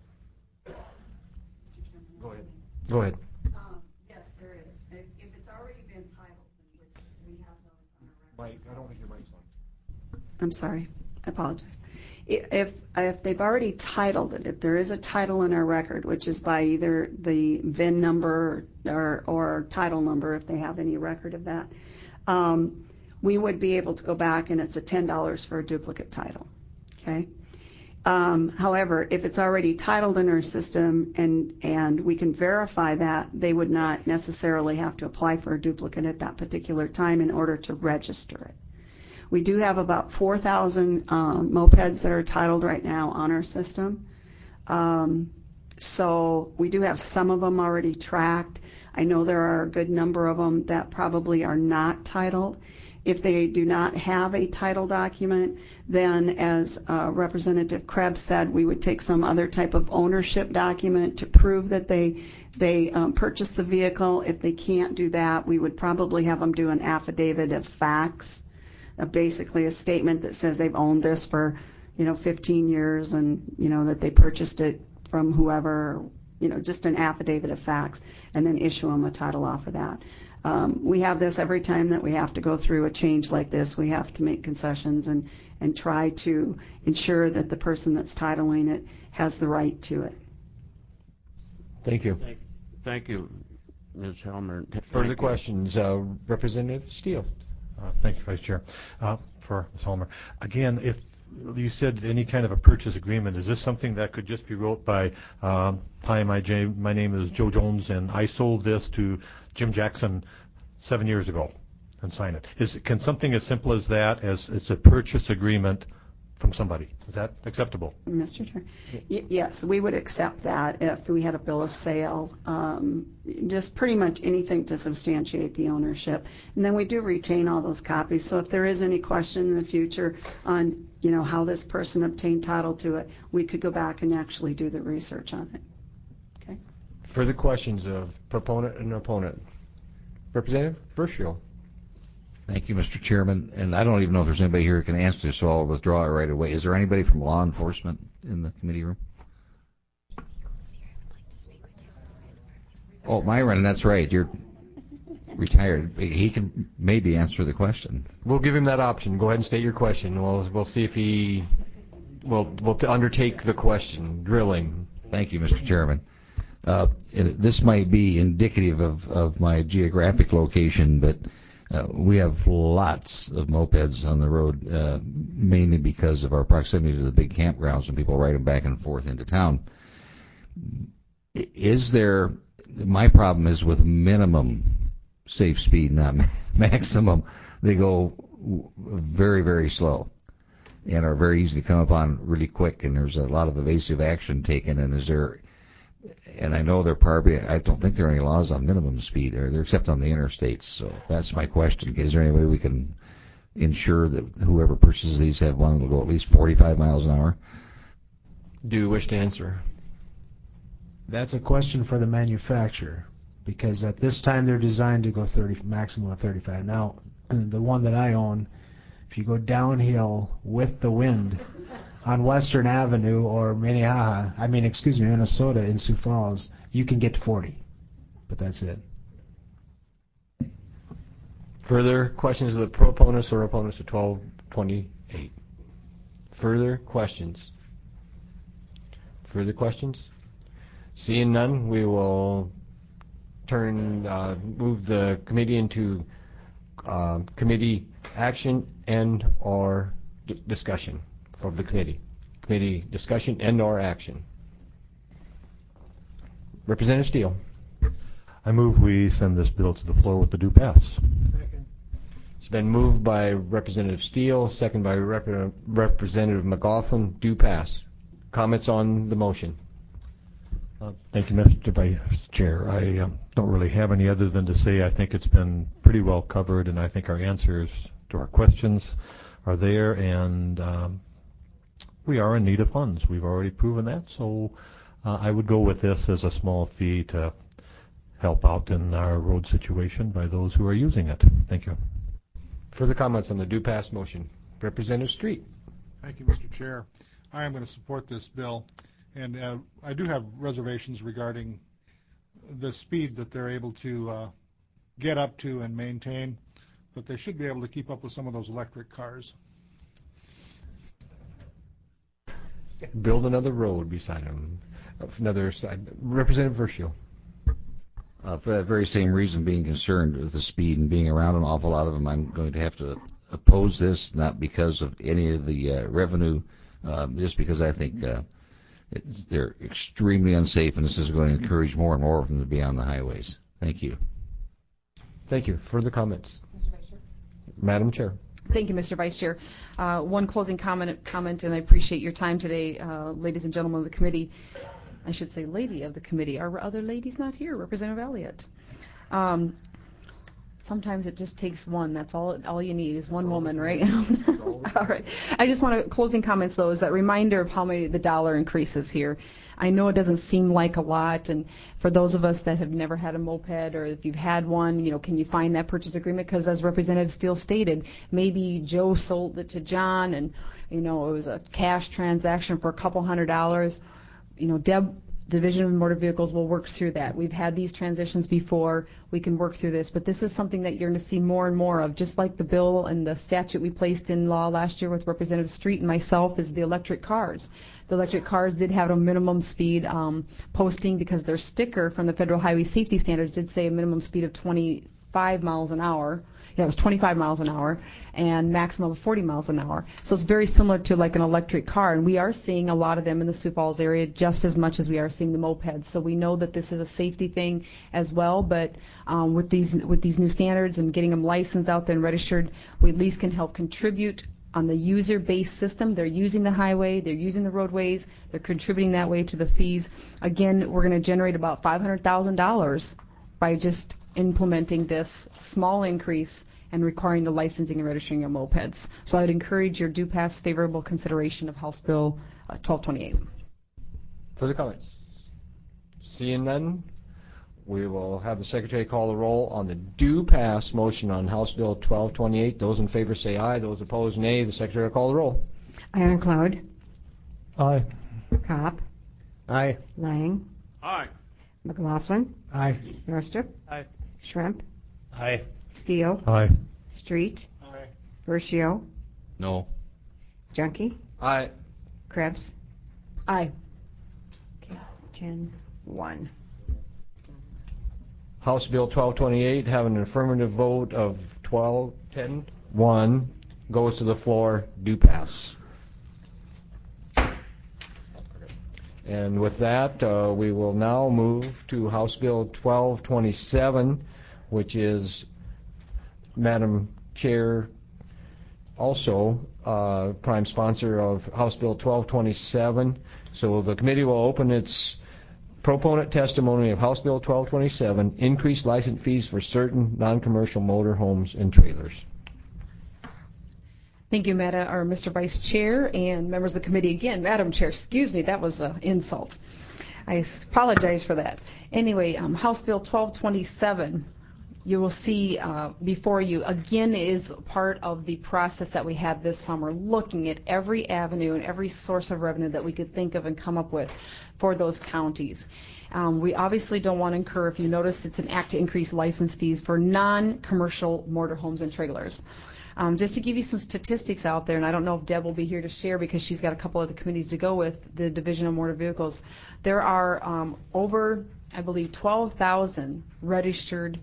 Go ahead. Go ahead. Um, yes, there is. If, if it's already been titled, which we have those on our records. Mike, I don't think your mic's on. I'm sorry. I apologize. If if they've already titled it, if there is a title in our record, which is by either the V I N number or, or title number, if they have any record of that, um, we would be able to go back and it's a ten dollars for a duplicate title. Okay. Um, however, if it's already titled in our system and and we can verify that, they would not necessarily have to apply for a duplicate at that particular time in order to register it. We do have about four thousand um, mopeds that are titled right now on our system. Um, so we do have some of them already tracked. I know there are a good number of them that probably are not titled. If they do not have a title document, then as uh, Representative Krebs said, we would take some other type of ownership document to prove that they they um, purchased the vehicle. If they can't do that, we would probably have them do an affidavit of facts, uh, basically a statement that says they've owned this for, you know, fifteen years and, you know, that they purchased it from whoever, you know, just an affidavit of facts, and then issue them a title off of that. Um, we have this every time that we have to go through a change like this. We have to make concessions and, and try to ensure that the person that's titling it has the right to it. Thank you. Thank, thank you, Miz Helmer. Further Thank questions? Uh, Representative Steele. Uh, thank you, Vice Chair. Uh, for Miz Helmer. Again, if you said any kind of a purchase agreement, is this something that could just be wrote by, um, hi, my, J- my name is Joe Jones, and I sold this to Jim Jackson seven years ago, and sign it? Is, can something as simple as that, as it's a purchase agreement from somebody, is that acceptable? Mister Chair, y- yes, we would accept that if we had a bill of sale, um, just pretty much anything to substantiate the ownership. And then we do retain all those copies, so if there is any question in the future on, you know, how this person obtained title to it, we could go back and actually do the research on it. Okay. Further questions of proponent and opponent? Representative Verschiel. Thank you, Mister Chairman. And I don't even know if there's anybody here who can answer this, so I'll withdraw it right away. Is there anybody from law enforcement in the committee room? Oh, Myron, that's right. You're retired. He can maybe answer the question. We'll give him that option. Go ahead and state your question. We'll we'll see if he we'll, we'll undertake the question, drilling. Thank you, Mister Chairman. Uh, it, this might be indicative of, of my geographic location, but uh, we have lots of mopeds on the road, uh, mainly because of our proximity to the big campgrounds and people ride them back and forth into town. Is there, my problem is with minimum safe speed, not maximum. They go very, very slow and are very easy to come upon really quick, and there's a lot of evasive action taken. And is there, and I know there probably, I don't think there are any laws on minimum speed, or they're except on the interstates. So that's my question. Is there any way we can ensure that whoever purchases these have one that will go at least forty-five miles an hour? Do you wish to answer? That's a question for the manufacturer, because at this time they're designed to go thirty, maximum of thirty-five. Now, the one that I own, if you go downhill with the wind on Western Avenue or Minnehaha, I mean, excuse me, Minnesota in Sioux Falls, you can get to forty, but that's it. Further questions of the proponents or opponents of twelve twenty-eight? Further questions? Further questions? Seeing none, we will turn, uh, move the committee into uh, committee action and or d- discussion of the committee. Committee discussion and or action. Representative Steele. I move we send this bill to the floor with the due pass. It's been moved by Representative Steele, second by Rep- Representative McLaughlin. Due pass. Comments on the motion? Uh, thank you, Mister Vice Chair. I um, don't really have any other than to say I think it's been pretty well covered, and I think our answers to our questions are there, and um, we are in need of funds. We've already proven that, so uh, I would go with this as a small fee to help out in our road situation by those who are using it. Thank you. Further comments on the due pass motion? Representative Street. Thank you, Mister Chair. I am going to support this bill. And uh, I do have reservations regarding the speed that they're able to uh, get up to and maintain, but they should be able to keep up with some of those electric cars. Build another road beside them. Another side. Representative Verschiel. Uh, for that very same reason, being concerned with the speed and being around an awful lot of them, I'm going to have to oppose this, not because of any of the uh, revenue, uh, just because I think uh, It's, they're extremely unsafe, and this is going to encourage more and more of them to be on the highways. Thank you. Thank you. Further comments? Mister Vice Chair. Madam Chair. Thank you, Mister Vice Chair. Uh, one closing comment, comment, and I appreciate your time today, uh, ladies and gentlemen of the committee. I should say lady of the committee. Are other ladies not here? Representative Elliott. Um, Sometimes it just takes one. That's all. All you need is one woman, right? All right. I just want to closing comments though is that reminder of how many the dollar increases here. I know it doesn't seem like a lot, and for those of us that have never had a moped, or if you've had one, you know, can you find that purchase agreement? Because as Representative Steele stated, maybe Joe sold it to John, and you know it was a cash transaction for a couple hundred dollars. You know, Deb. Division of Motor Vehicles will work through that. We've had these transitions before. We can work through this. But this is something that you're going to see more and more of, just like the bill and the statute we placed in law last year with Representative Street and myself is the electric cars. The electric cars did have a minimum speed um, posting because their sticker from the Federal Highway Safety Standards did say a minimum speed of twenty-five miles an hour. Yeah, it was twenty-five miles an hour and maximum of forty miles an hour. So it's very similar to like an electric car, and we are seeing a lot of them in the Sioux Falls area just as much as we are seeing the mopeds. So we know that this is a safety thing as well, but um, with these with these new standards and getting them licensed out there and registered, we at least can help contribute on the user-based system. They're using the highway, they're using the roadways, they're contributing that way to the fees. Again, we're going to generate about five hundred thousand dollars by just implementing this small increase and requiring the licensing and registering of mopeds. So I'd encourage your due pass favorable consideration of House Bill uh, twelve twenty-eight. Further comments? Seeing none, we will have the Secretary call the roll on the due pass motion on House Bill twelve twenty-eight. Those in favor say aye. Those opposed, nay. The Secretary will call the roll. Ironclad. Aye. Kopp. Aye. Lang. Aye. McLaughlin. Aye. Norstrup. Aye. Shrimp. Aye. Steele. Aye. Street. Aye. Verschio. No. Junkie. Aye. Krebs. Aye. Okay, ten, one. House Bill twelve twenty-eight, having an affirmative vote of twelve, ten, one, goes to the floor, do pass. And with that, uh, we will now move to House Bill twelve twenty-seven, which is, Madam Chair, also uh, prime sponsor of House Bill twelve twenty-seven. So the committee will open its proponent testimony of House Bill twelve twenty-seven, increased license fees for certain non-commercial motor homes and trailers. Thank you, Meta, or Mister Vice Chair, and members of the committee. Again, Madam Chair, excuse me, that was an insult. I apologize for that. Anyway, um, House Bill twelve twenty-seven, you will see uh, before you, again, is part of the process that we had this summer, looking at every avenue and every source of revenue that we could think of and come up with for those counties. Um, we obviously don't want to incur, if you notice, it's an act to increase license fees for non-commercial motorhomes and trailers. Um, just to give you some statistics out there, and I don't know if Deb will be here to share because she's got a couple of the committees to go with, the Division of Motor Vehicles. There are um, over, I believe, twelve thousand registered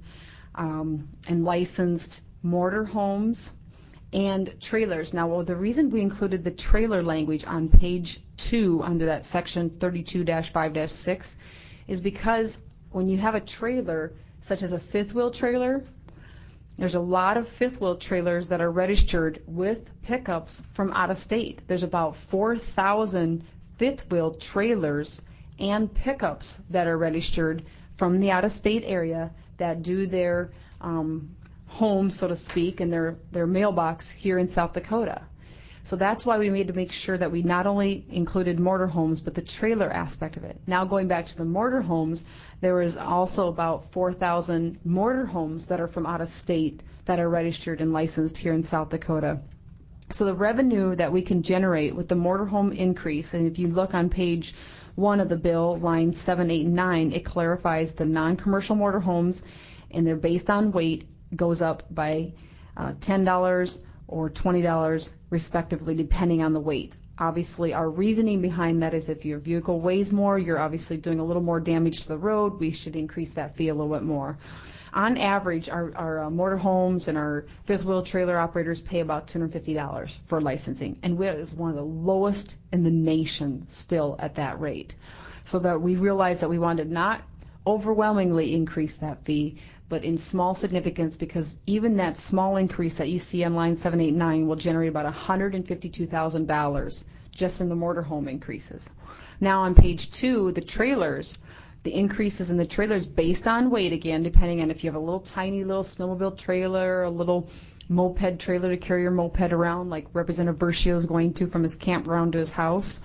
um, and licensed motor homes and trailers. Now, well, the reason we included the trailer language on page two under that section thirty-two dash five dash six is because when you have a trailer, such as a fifth wheel trailer, there's a lot of fifth wheel trailers that are registered with pickups from out of state. There's about four thousand fifth wheel trailers and pickups that are registered from the out of state area that do their um, home, so to speak, and their, their mailbox here in South Dakota. So that's why we made to make sure that we not only included motorhomes, but the trailer aspect of it. Now going back to the motorhomes, there is also about four thousand motorhomes that are from out of state that are registered and licensed here in South Dakota. So the revenue that we can generate with the motorhome increase, and if you look on page one of the bill, lines seven, eight, and nine, it clarifies the non-commercial motorhomes, and they're based on weight, goes up by uh, ten dollars or twenty dollars respectively, depending on the weight. Obviously, our reasoning behind that is if your vehicle weighs more, you're obviously doing a little more damage to the road, we should increase that fee a little bit more. On average, our, our uh, motorhomes and our fifth wheel trailer operators pay about two hundred fifty dollars for licensing, and we is one of the lowest in the nation still at that rate. So that we realized that we wanted not overwhelmingly increase that fee, but in small significance, because even that small increase that you see on line seven, eight, nine will generate about one hundred fifty-two thousand dollars just in the motorhome increases. Now on page two, the trailers, the increases in the trailers based on weight, again, depending on if you have a little tiny little snowmobile trailer, a little moped trailer to carry your moped around, like Representative Bershio is going to from his campground to his house.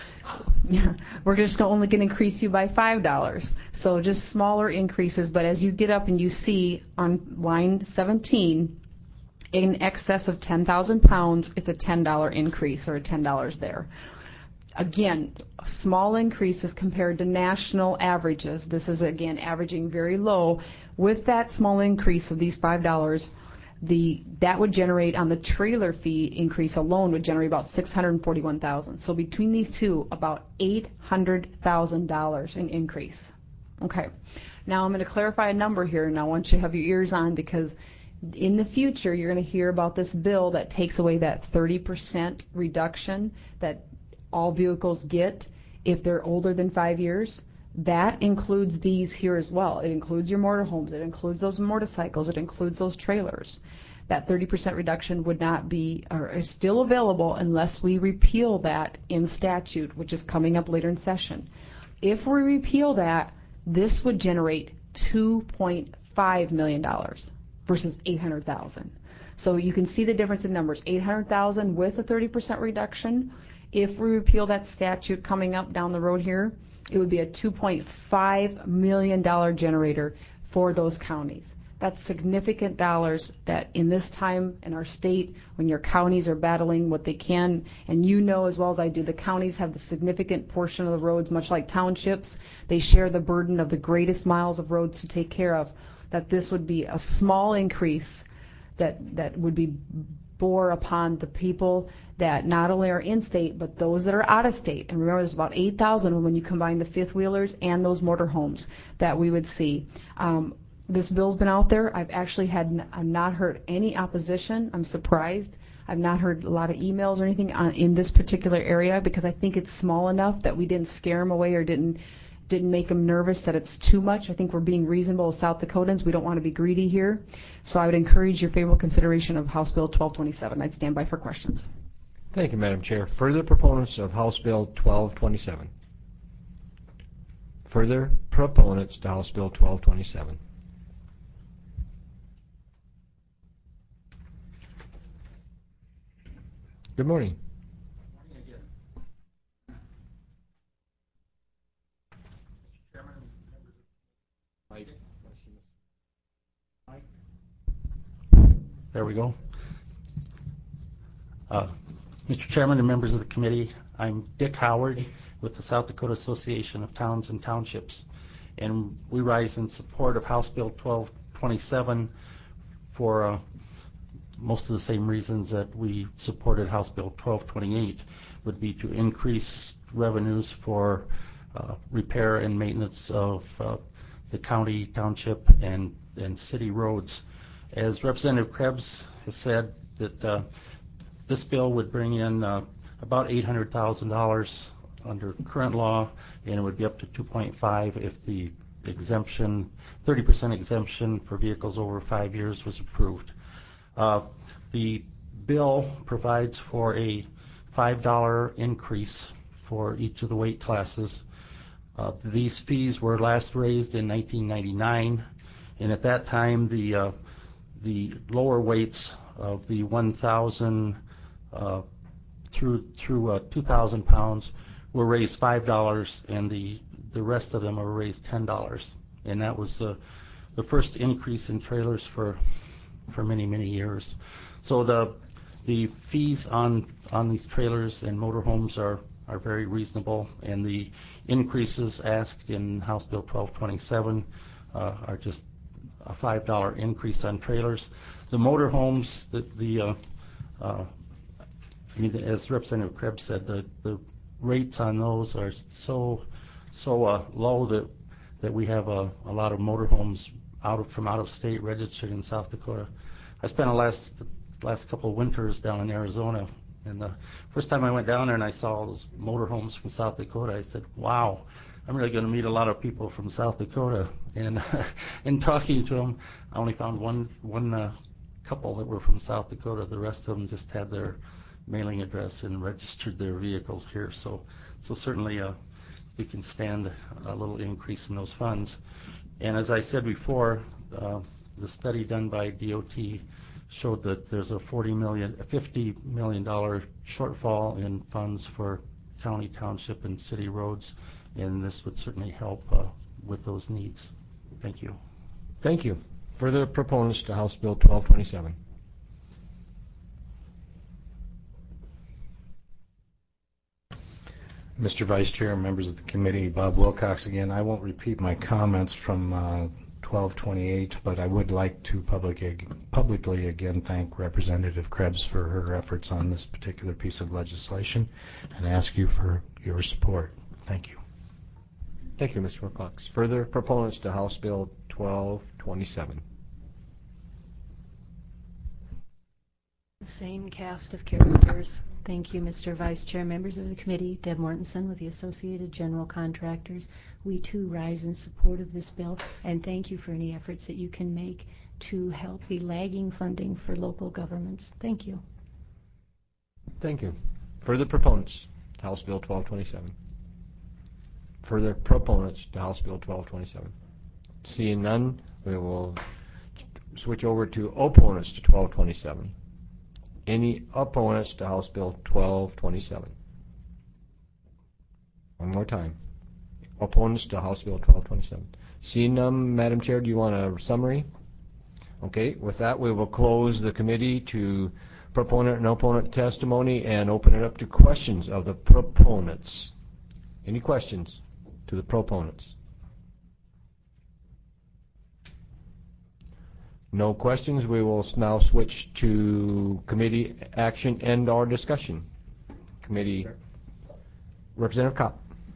Yeah, we're just only going to increase you by five dollars. So just smaller increases, but as you get up and you see on line seventeen, in excess of ten thousand pounds, it's a ten dollar increase or a ten dollars there. Again, small increases compared to national averages. This is, again, averaging very low. With that small increase of these five dollars, the that would generate on the trailer fee increase alone would generate about six hundred forty-one thousand dollars. So between these two, about eight hundred thousand dollars in increase. Okay. Now I'm going to clarify a number here, and I want you to have your ears on because in the future you're going to hear about this bill that takes away that thirty percent reduction that all vehicles get if they're older than five years. That includes these here as well. It includes your motorhomes. It includes those motorcycles. It includes those trailers. That thirty percent reduction would not be, or is still available unless we repeal that in statute, which is coming up later in session. If we repeal that, this would generate two point five million dollars versus eight hundred thousand dollars. So you can see the difference in numbers. eight hundred thousand dollars with a thirty percent reduction. If we repeal that statute coming up down the road here, it would be a two point five million dollars generator for those counties. That's significant dollars that in this time in our state, when your counties are battling what they can, and you know as well as I do, the counties have the significant portion of the roads, much like townships. They share the burden of the greatest miles of roads to take care of, that this would be a small increase that, that would be bore upon the people that not only are in state, but those that are out of state. And remember, there's about eight thousand when you combine the fifth wheelers and those motorhomes that we would see. Um, this bill's been out there. I've actually had I've not heard any opposition. I'm surprised. I've not heard a lot of emails or anything on, in this particular area, because I think it's small enough that we didn't scare them away or didn't didn't make them nervous that it's too much. I think we're being reasonable as South Dakotans. We don't want to be greedy here. So I would encourage your favorable consideration of House Bill twelve twenty-seven. I'd stand by for questions. Thank you, Madam Chair. Further proponents of House Bill twelve twenty-seven? Further proponents to House Bill twelve twenty-seven? Good morning. There we go. Uh, Mister Chairman and members of the committee, I'm Dick Howard with the South Dakota Association of Towns and Townships, and we rise in support of House Bill twelve twenty-seven for uh, most of the same reasons that we supported House Bill twelve twenty-eight, would be to increase revenues for uh, repair and maintenance of uh, the county, township, and, and city roads. As Representative Krebs has said, that uh, this bill would bring in uh, about eight hundred thousand dollars under current law, and it would be up to two point five if the exemption, thirty percent exemption for vehicles over five years was approved. Uh, the bill provides for a five dollar increase for each of the weight classes. Uh, these fees were last raised in nineteen ninety-nine, and at that time the uh, the lower weights of the one thousand uh, through through uh, two thousand pounds were raised five dollars, and the the rest of them were raised ten dollars, and that was the the first increase in trailers for for many many years. So the the fees on on these trailers and motorhomes are are very reasonable, and the increases asked in House Bill twelve twenty-seven uh, are just a five dollar increase on trailers. The motorhomes, the, the uh, uh, I mean, as Representative Krebs said, the, the rates on those are so so uh, low that that we have a, a lot of motorhomes out of, from out of state registered in South Dakota. I spent the last the last couple of winters down in Arizona, and the first time I went down there and I saw all those motorhomes from South Dakota, I said, "Wow, I'm really going to meet a lot of people from South Dakota." And in talking to them, I only found one one uh, couple that were from South Dakota. The rest of them just had their mailing address and registered their vehicles here. So, so certainly uh, we can stand a little increase in those funds. And as I said before, uh, the study done by D O T showed that there's a forty million, a fifty million dollar shortfall in funds for county, township, and city roads, and this would certainly help uh, with those needs. Thank you. Thank you. Further proponents to House Bill twelve twenty-seven? Mister Vice Chair, members of the committee, Bob Wilcox again. I won't repeat my comments from uh, twelve twenty-eight, but I would like to public, publicly again thank Representative Krebs for her efforts on this particular piece of legislation and ask you for your support. Thank you. Thank you, Mister Wilcox. Further proponents to House Bill twelve twenty-seven? The same cast of characters. Thank you, Mister Vice Chair, members of the committee. Deb Mortensen with the Associated General Contractors. We too rise in support of this bill, and thank you for any efforts that you can make to help the lagging funding for local governments. Thank you. Thank you. Further proponents to House Bill twelve twenty-seven? Further proponents to House Bill twelve twenty-seven? Seeing none, we will switch over to opponents to twelve twenty-seven. Any opponents to House Bill twelve twenty-seven? One more time. Opponents to House Bill twelve twenty-seven. Seeing none, Madam Chair, do you want a summary? Okay, with that, we will close the committee to proponent and opponent testimony and open it up to questions of the proponents. Any questions to the proponents? No questions. We will now switch to committee action and our discussion. Committee Representative Kopp.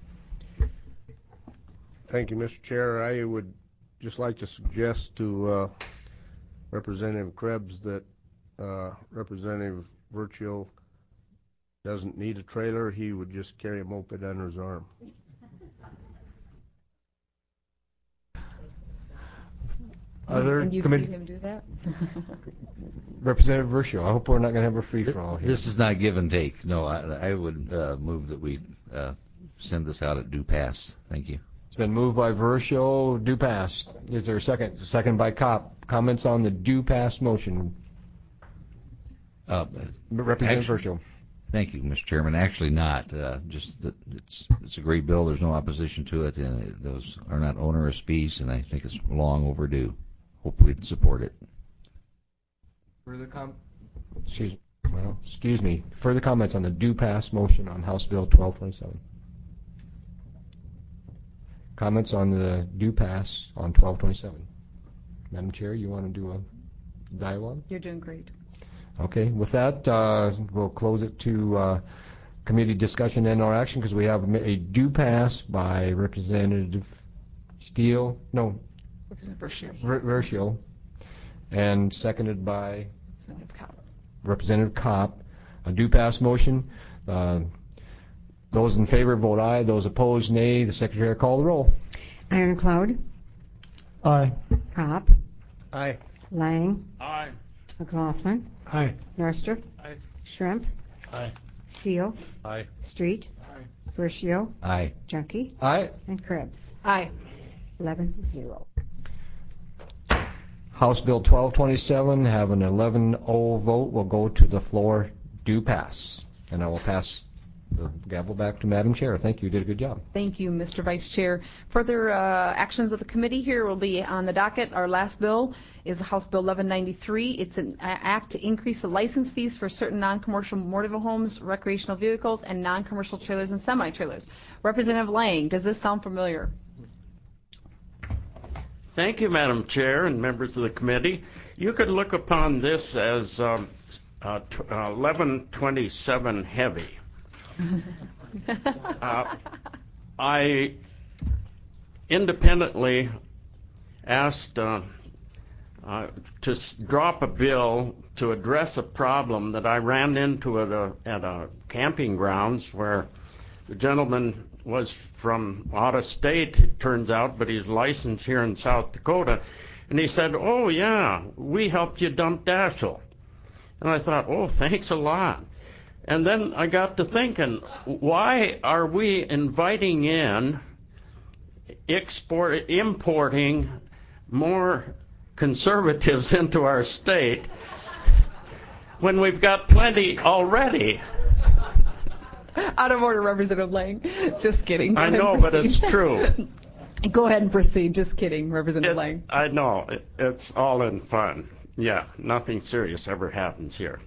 Thank you, Mister Chair. I would just like to suggest to uh, Representative Krebs that uh, Representative Virgil doesn't need a trailer. He would just carry a moped under his arm. Other and you've committee seen him do that? Representative Virgil, I hope we're not going to have a free-for-all here. This is not give and take. No, I, I would uh, move that we uh, send this out at due pass. Thank you. It's been moved by Virgil, due pass. Is there a second? Second by Kopp. Comments on the due pass motion? Uh, Representative actually, Virgil. Thank you, Mister Chairman. Actually not. Uh, just that it's it's a great bill. There's no opposition to it, and those are not onerous fees, and I think it's long overdue. Hope we'd support it. Further com- excuse well, excuse me. Further comments on the due pass motion on House Bill twelve twenty-seven. Comments on the due pass on twelve twenty-seven. Madam Chair, you want to do a dialogue? You're doing great. Okay. With that, uh, we'll close it to uh, committee discussion and our action because we have a due pass by Representative Steele. No. Representative Virgil, and seconded by Representative Kopp. Representative Kopp. A due pass motion. Uh, those in favor vote aye. Those opposed, nay. The Secretary will call the roll. Ironclad. Aye. Kopp. Aye. Lang. Aye. McLaughlin. Aye. Norster. Aye. Shrimp. Aye. Steele. Aye. Street. Aye. Virgil. Aye. Junkie. Aye. And Krebs. Aye. eleven zero. House Bill twelve twenty-seven, have an eleven oh vote, will go to the floor, due pass. And I will pass the gavel back to Madam Chair. Thank you. You did a good job. Thank you, Mister Vice Chair. Further uh, actions of the committee here will be on the docket. Our last bill is House Bill eleven ninety-three. It's an act to increase the license fees for certain non-commercial motorable homes, recreational vehicles, and non-commercial trailers and semi-trailers. Representative Lang, does this sound familiar? Thank you, Madam Chair and members of the committee. You could look upon this as um, uh, eleven twenty-seven heavy. uh, I independently asked uh, uh, to s- drop a bill to address a problem that I ran into at a, at a camping grounds where the gentleman was from out of state, it turns out, but he's licensed here in South Dakota. And he said, oh, yeah, we helped you dump Daschle. And I thought, oh, thanks a lot. And then I got to thinking, why are we inviting in, export, importing more conservatives into our state when we've got plenty already? Out of order, Representative Lang. Just kidding. Go I ahead know, and but it's proceed. true. Go ahead and proceed. Just kidding, Representative It, Lang. I know. It, it's all in fun. Yeah, nothing serious ever happens here.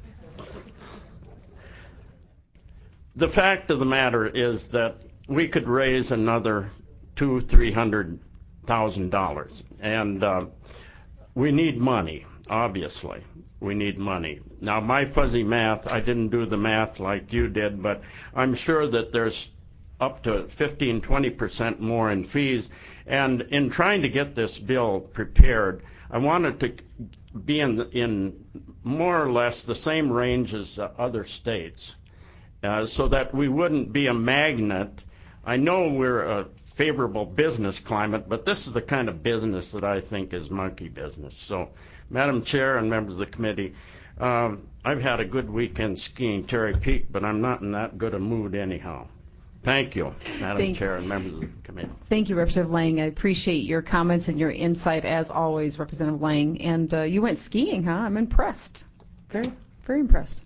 The fact of the matter is that we could raise another two, three hundred thousand dollars, and uh, we need money. Obviously, we need money. Now, my fuzzy math, I didn't do the math like you did, but I'm sure that there's up to fifteen, twenty percent more in fees. And in trying to get this bill prepared, I wanted to be in, in more or less the same range as uh, other states, uh, so that we wouldn't be a magnet. I know we're a favorable business climate, but this is the kind of business that I think is monkey business. So, Madam Chair and members of the committee, um, I've had a good weekend skiing Terry Peak, but I'm not in that good a mood anyhow. Thank you, Madam Thank Chair and members of the committee. Thank you, Representative Lang. I appreciate your comments and your insight as always, Representative Lang. And uh, you went skiing, huh? I'm impressed. Very, very impressed.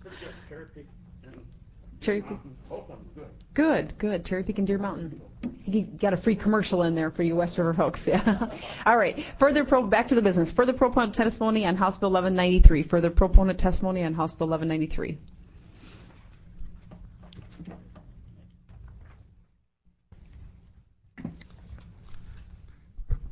Terry Peak. Both of them good. Good, good. Terry Peak and Deer Mountain. You got a free commercial in there for you West River folks. Yeah. All right. Further pro back to the business. Further proponent testimony on House Bill eleven ninety-three. Further proponent testimony on House Bill eleven ninety-three.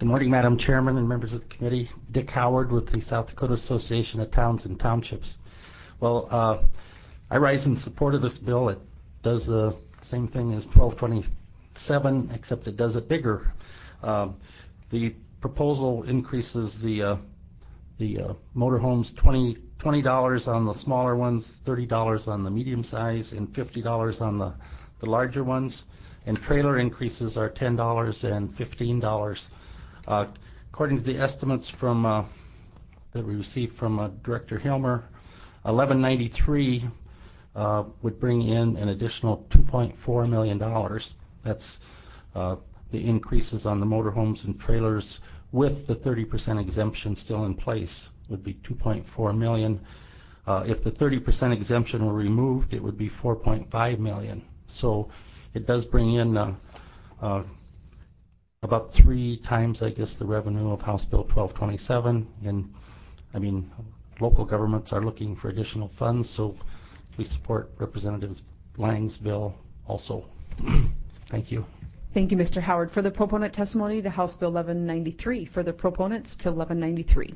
Good morning, Madam Chairman and members of the committee. Dick Howard with the South Dakota Association of Towns and Townships. Well, uh, I rise in support of this bill. It does the same thing as twelve twenty-seven, except it does it bigger. Uh, the proposal increases the uh, the uh, motorhomes twenty dollars on the smaller ones, thirty dollars on the medium size, and fifty dollars on the, the larger ones. And trailer increases are ten dollars and fifteen dollars. Uh, according to the estimates from uh, that we received from uh, Director Hilmer, eleven ninety-three uh, would bring in an additional two point four million dollars. That's uh, the increases on the motorhomes and trailers with the thirty percent exemption still in place would be two point four million dollars. Uh, if the thirty percent exemption were removed, it would be four point five million dollars. So it does bring in uh, uh, about three times, I guess, the revenue of House Bill twelve twenty-seven. And I mean, local governments are looking for additional funds, so we support Representative Lang's bill also. Thank you. Thank you, Mister Howard. For the proponent testimony to House Bill eleven ninety-three. For the proponents to eleven ninety-three.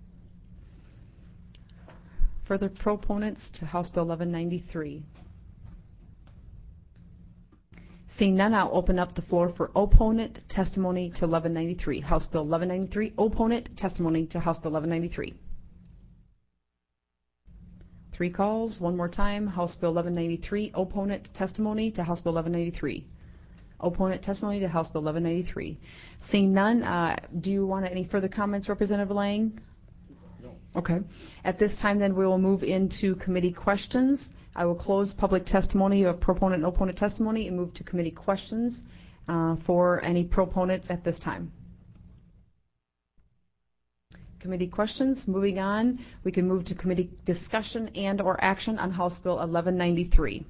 Further proponents to House Bill eleven ninety-three. Seeing none, I'll open up the floor for opponent testimony to eleven ninety-three. House Bill eleven ninety-three, opponent testimony to House Bill eleven ninety-three. Three calls, one more time. House Bill eleven ninety-three, opponent testimony to House Bill eleven ninety-three. Opponent testimony to House Bill eleven ninety-three. Seeing none, uh, do you want any further comments, Representative Lang? No. Okay. At this time, then, we will move into committee questions. I will close public testimony of proponent and opponent testimony and move to committee questions uh, for any proponents at this time. Committee questions. Moving on, we can move to committee discussion and or action on House Bill eleven ninety-three.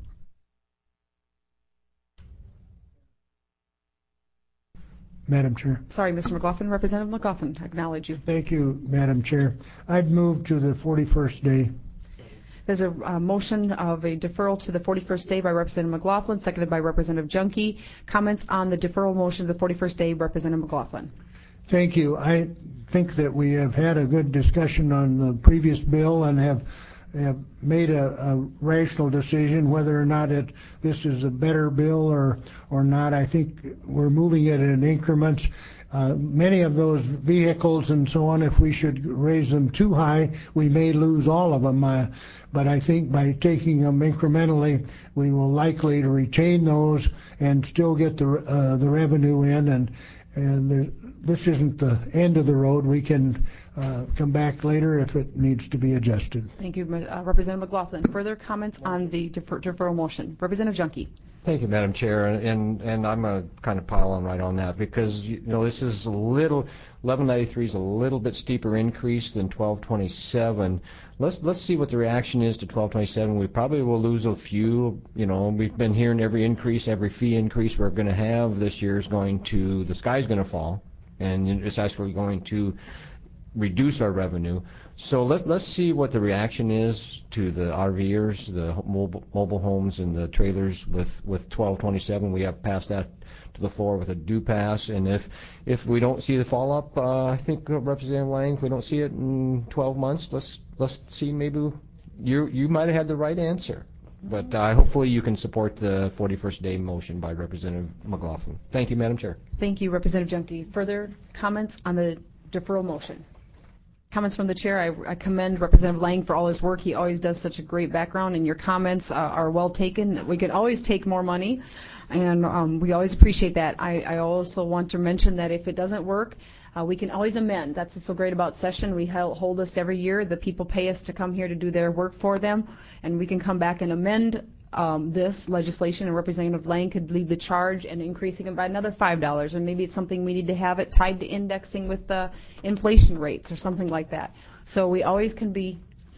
Madam Chair. Sorry, Mister McLaughlin. Representative McLaughlin, I acknowledge you. Thank you, Madam Chair. I'd move to the forty-first day. There's a uh, motion of a deferral to the forty-first day by Representative McLaughlin, seconded by Representative Junkie. Comments on the deferral motion to the forty-first day, Representative McLaughlin. Thank you. I think that we have had a good discussion on the previous bill and have have made a, a rational decision whether or not it this is a better bill or or not. I think we're moving it in increments. Uh, many of those vehicles and so on, if we should raise them too high, we may lose all of them. Uh, but I think by taking them incrementally, we will likely to retain those and still get the uh, the revenue in. And and there, this isn't the end of the road. We can uh, come back later if it needs to be adjusted. Thank you, uh, Representative McLaughlin. Further comments on the defer- deferral motion, Representative Junkie. Thank you, Madam Chair, and and I'm going to kind of pile on right on that because you know this is a little eleven ninety-three is a little bit steeper increase than twelve twenty-seven. Let's let's see what the reaction is to twelve twenty-seven. We probably will lose a few. You know, we've been hearing every increase, every fee increase we're going to have this year is going to the sky's going to fall, and it's actually going to reduce our revenue. So let's let's see what the reaction is to the RVers, the mobile mobile homes, and the trailers with with twelve twenty-seven. We have passed that to the floor with a due pass, and if if we don't see the follow up, uh, I think uh, Representative Lang, if we don't see it in twelve months, let's let's see maybe you you might have had the right answer. But uh, hopefully you can support the forty-first day motion by Representative McLaughlin. Thank you, Madam Chair. Thank you, Representative Junkie. Further comments on the deferral motion? Comments from the chair. I, I commend Representative Lang for all his work. He always does such a great background, and your comments uh, are well taken. We could always take more money, and um, we always appreciate that. I, I also want to mention that if it doesn't work, uh, we can always amend. That's what's so great about session. We hold this every year. The people pay us to come here to do their work for them, and we can come back and amend Um, this legislation, and Representative Lang could lead the charge and increasing it by another five dollars, and maybe it's something we need to have it tied to indexing with the inflation rates or something like that. So we always can be,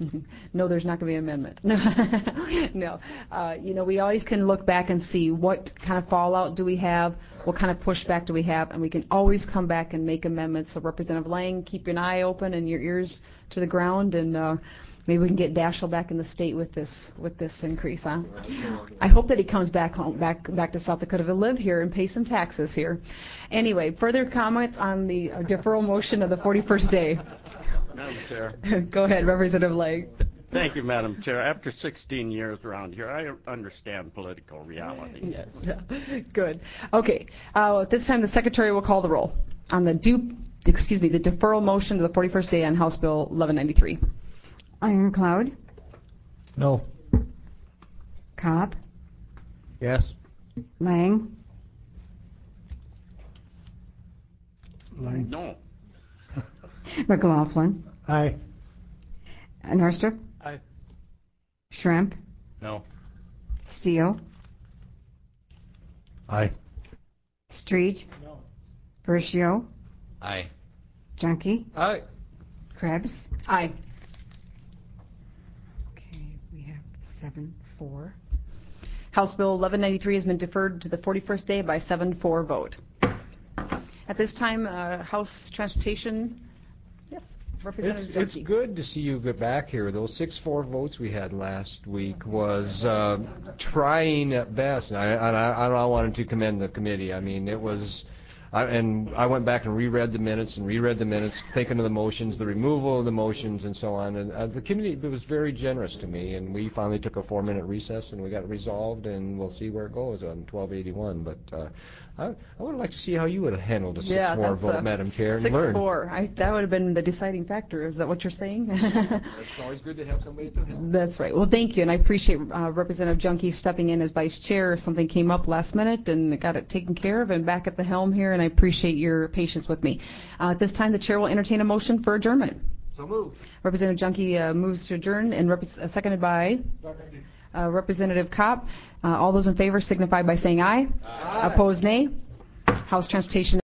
no, there's not going to be an amendment. No, no. Uh, you know, we always can look back and see what kind of fallout do we have, what kind of pushback do we have, and we can always come back and make amendments. So Representative Lang, keep an eye open and your ears to the ground, and uh, maybe we can get Daschle back in the state with this with this increase, huh? I hope that he comes back home, back back to South Dakota to live here and pay some taxes here. Anyway, further comments on the deferral motion of the forty-first day? Madam Chair. Go ahead, Representative Legg. Thank you, Madam Chair. After sixteen years around here, I understand political reality. Yes. Good. Okay. Uh, at this time, the Secretary will call the roll on the due, excuse me, the deferral motion to the forty-first day on House Bill eleven ninety-three. Ironclad, No. Cobb, Yes. Lang, Lang. No. McLaughlin, Aye. Norstrup, Aye. Shrimp, No. Steele, Aye. Street, Versio, Aye. Junkie, Aye. Krebs. Aye. Okay, we have seven, four. House Bill eleven ninety-three has been deferred to the forty-first day by seven four vote. At this time, uh, House Transportation, yes, It's, Representative it's Junkie. good to see you get back here. Those six four votes we had last week was uh, trying at best. And I, and I, and I wanted to commend the committee. I mean, it was, I, and I went back and reread the minutes and reread the minutes, thinking of the motions, the removal of the motions, and so on. And uh, the committee was very generous to me. And we finally took a four-minute recess, and we got it resolved, and we'll see where it goes on twelve eighty-one. But uh, I, I would like to see how you would have handled a Yeah, six four that's vote, a Madam Chair, and Six learn. four. I, that would have been the deciding factor. Is that what you're saying? It's always good to have somebody to help. That's right. Well, thank you, and I appreciate uh, Representative Junkie stepping in as vice chair. Something came up last minute and got it taken care of, and back at the helm here, and I appreciate your patience with me. Uh, at this time, the chair will entertain a motion for adjournment. So moved. Representative Junkie uh, moves to adjourn, and rep- uh, seconded by uh, Representative Kopp. Uh, all those in favor signify by saying aye. Aye. Opposed, nay. House Transportation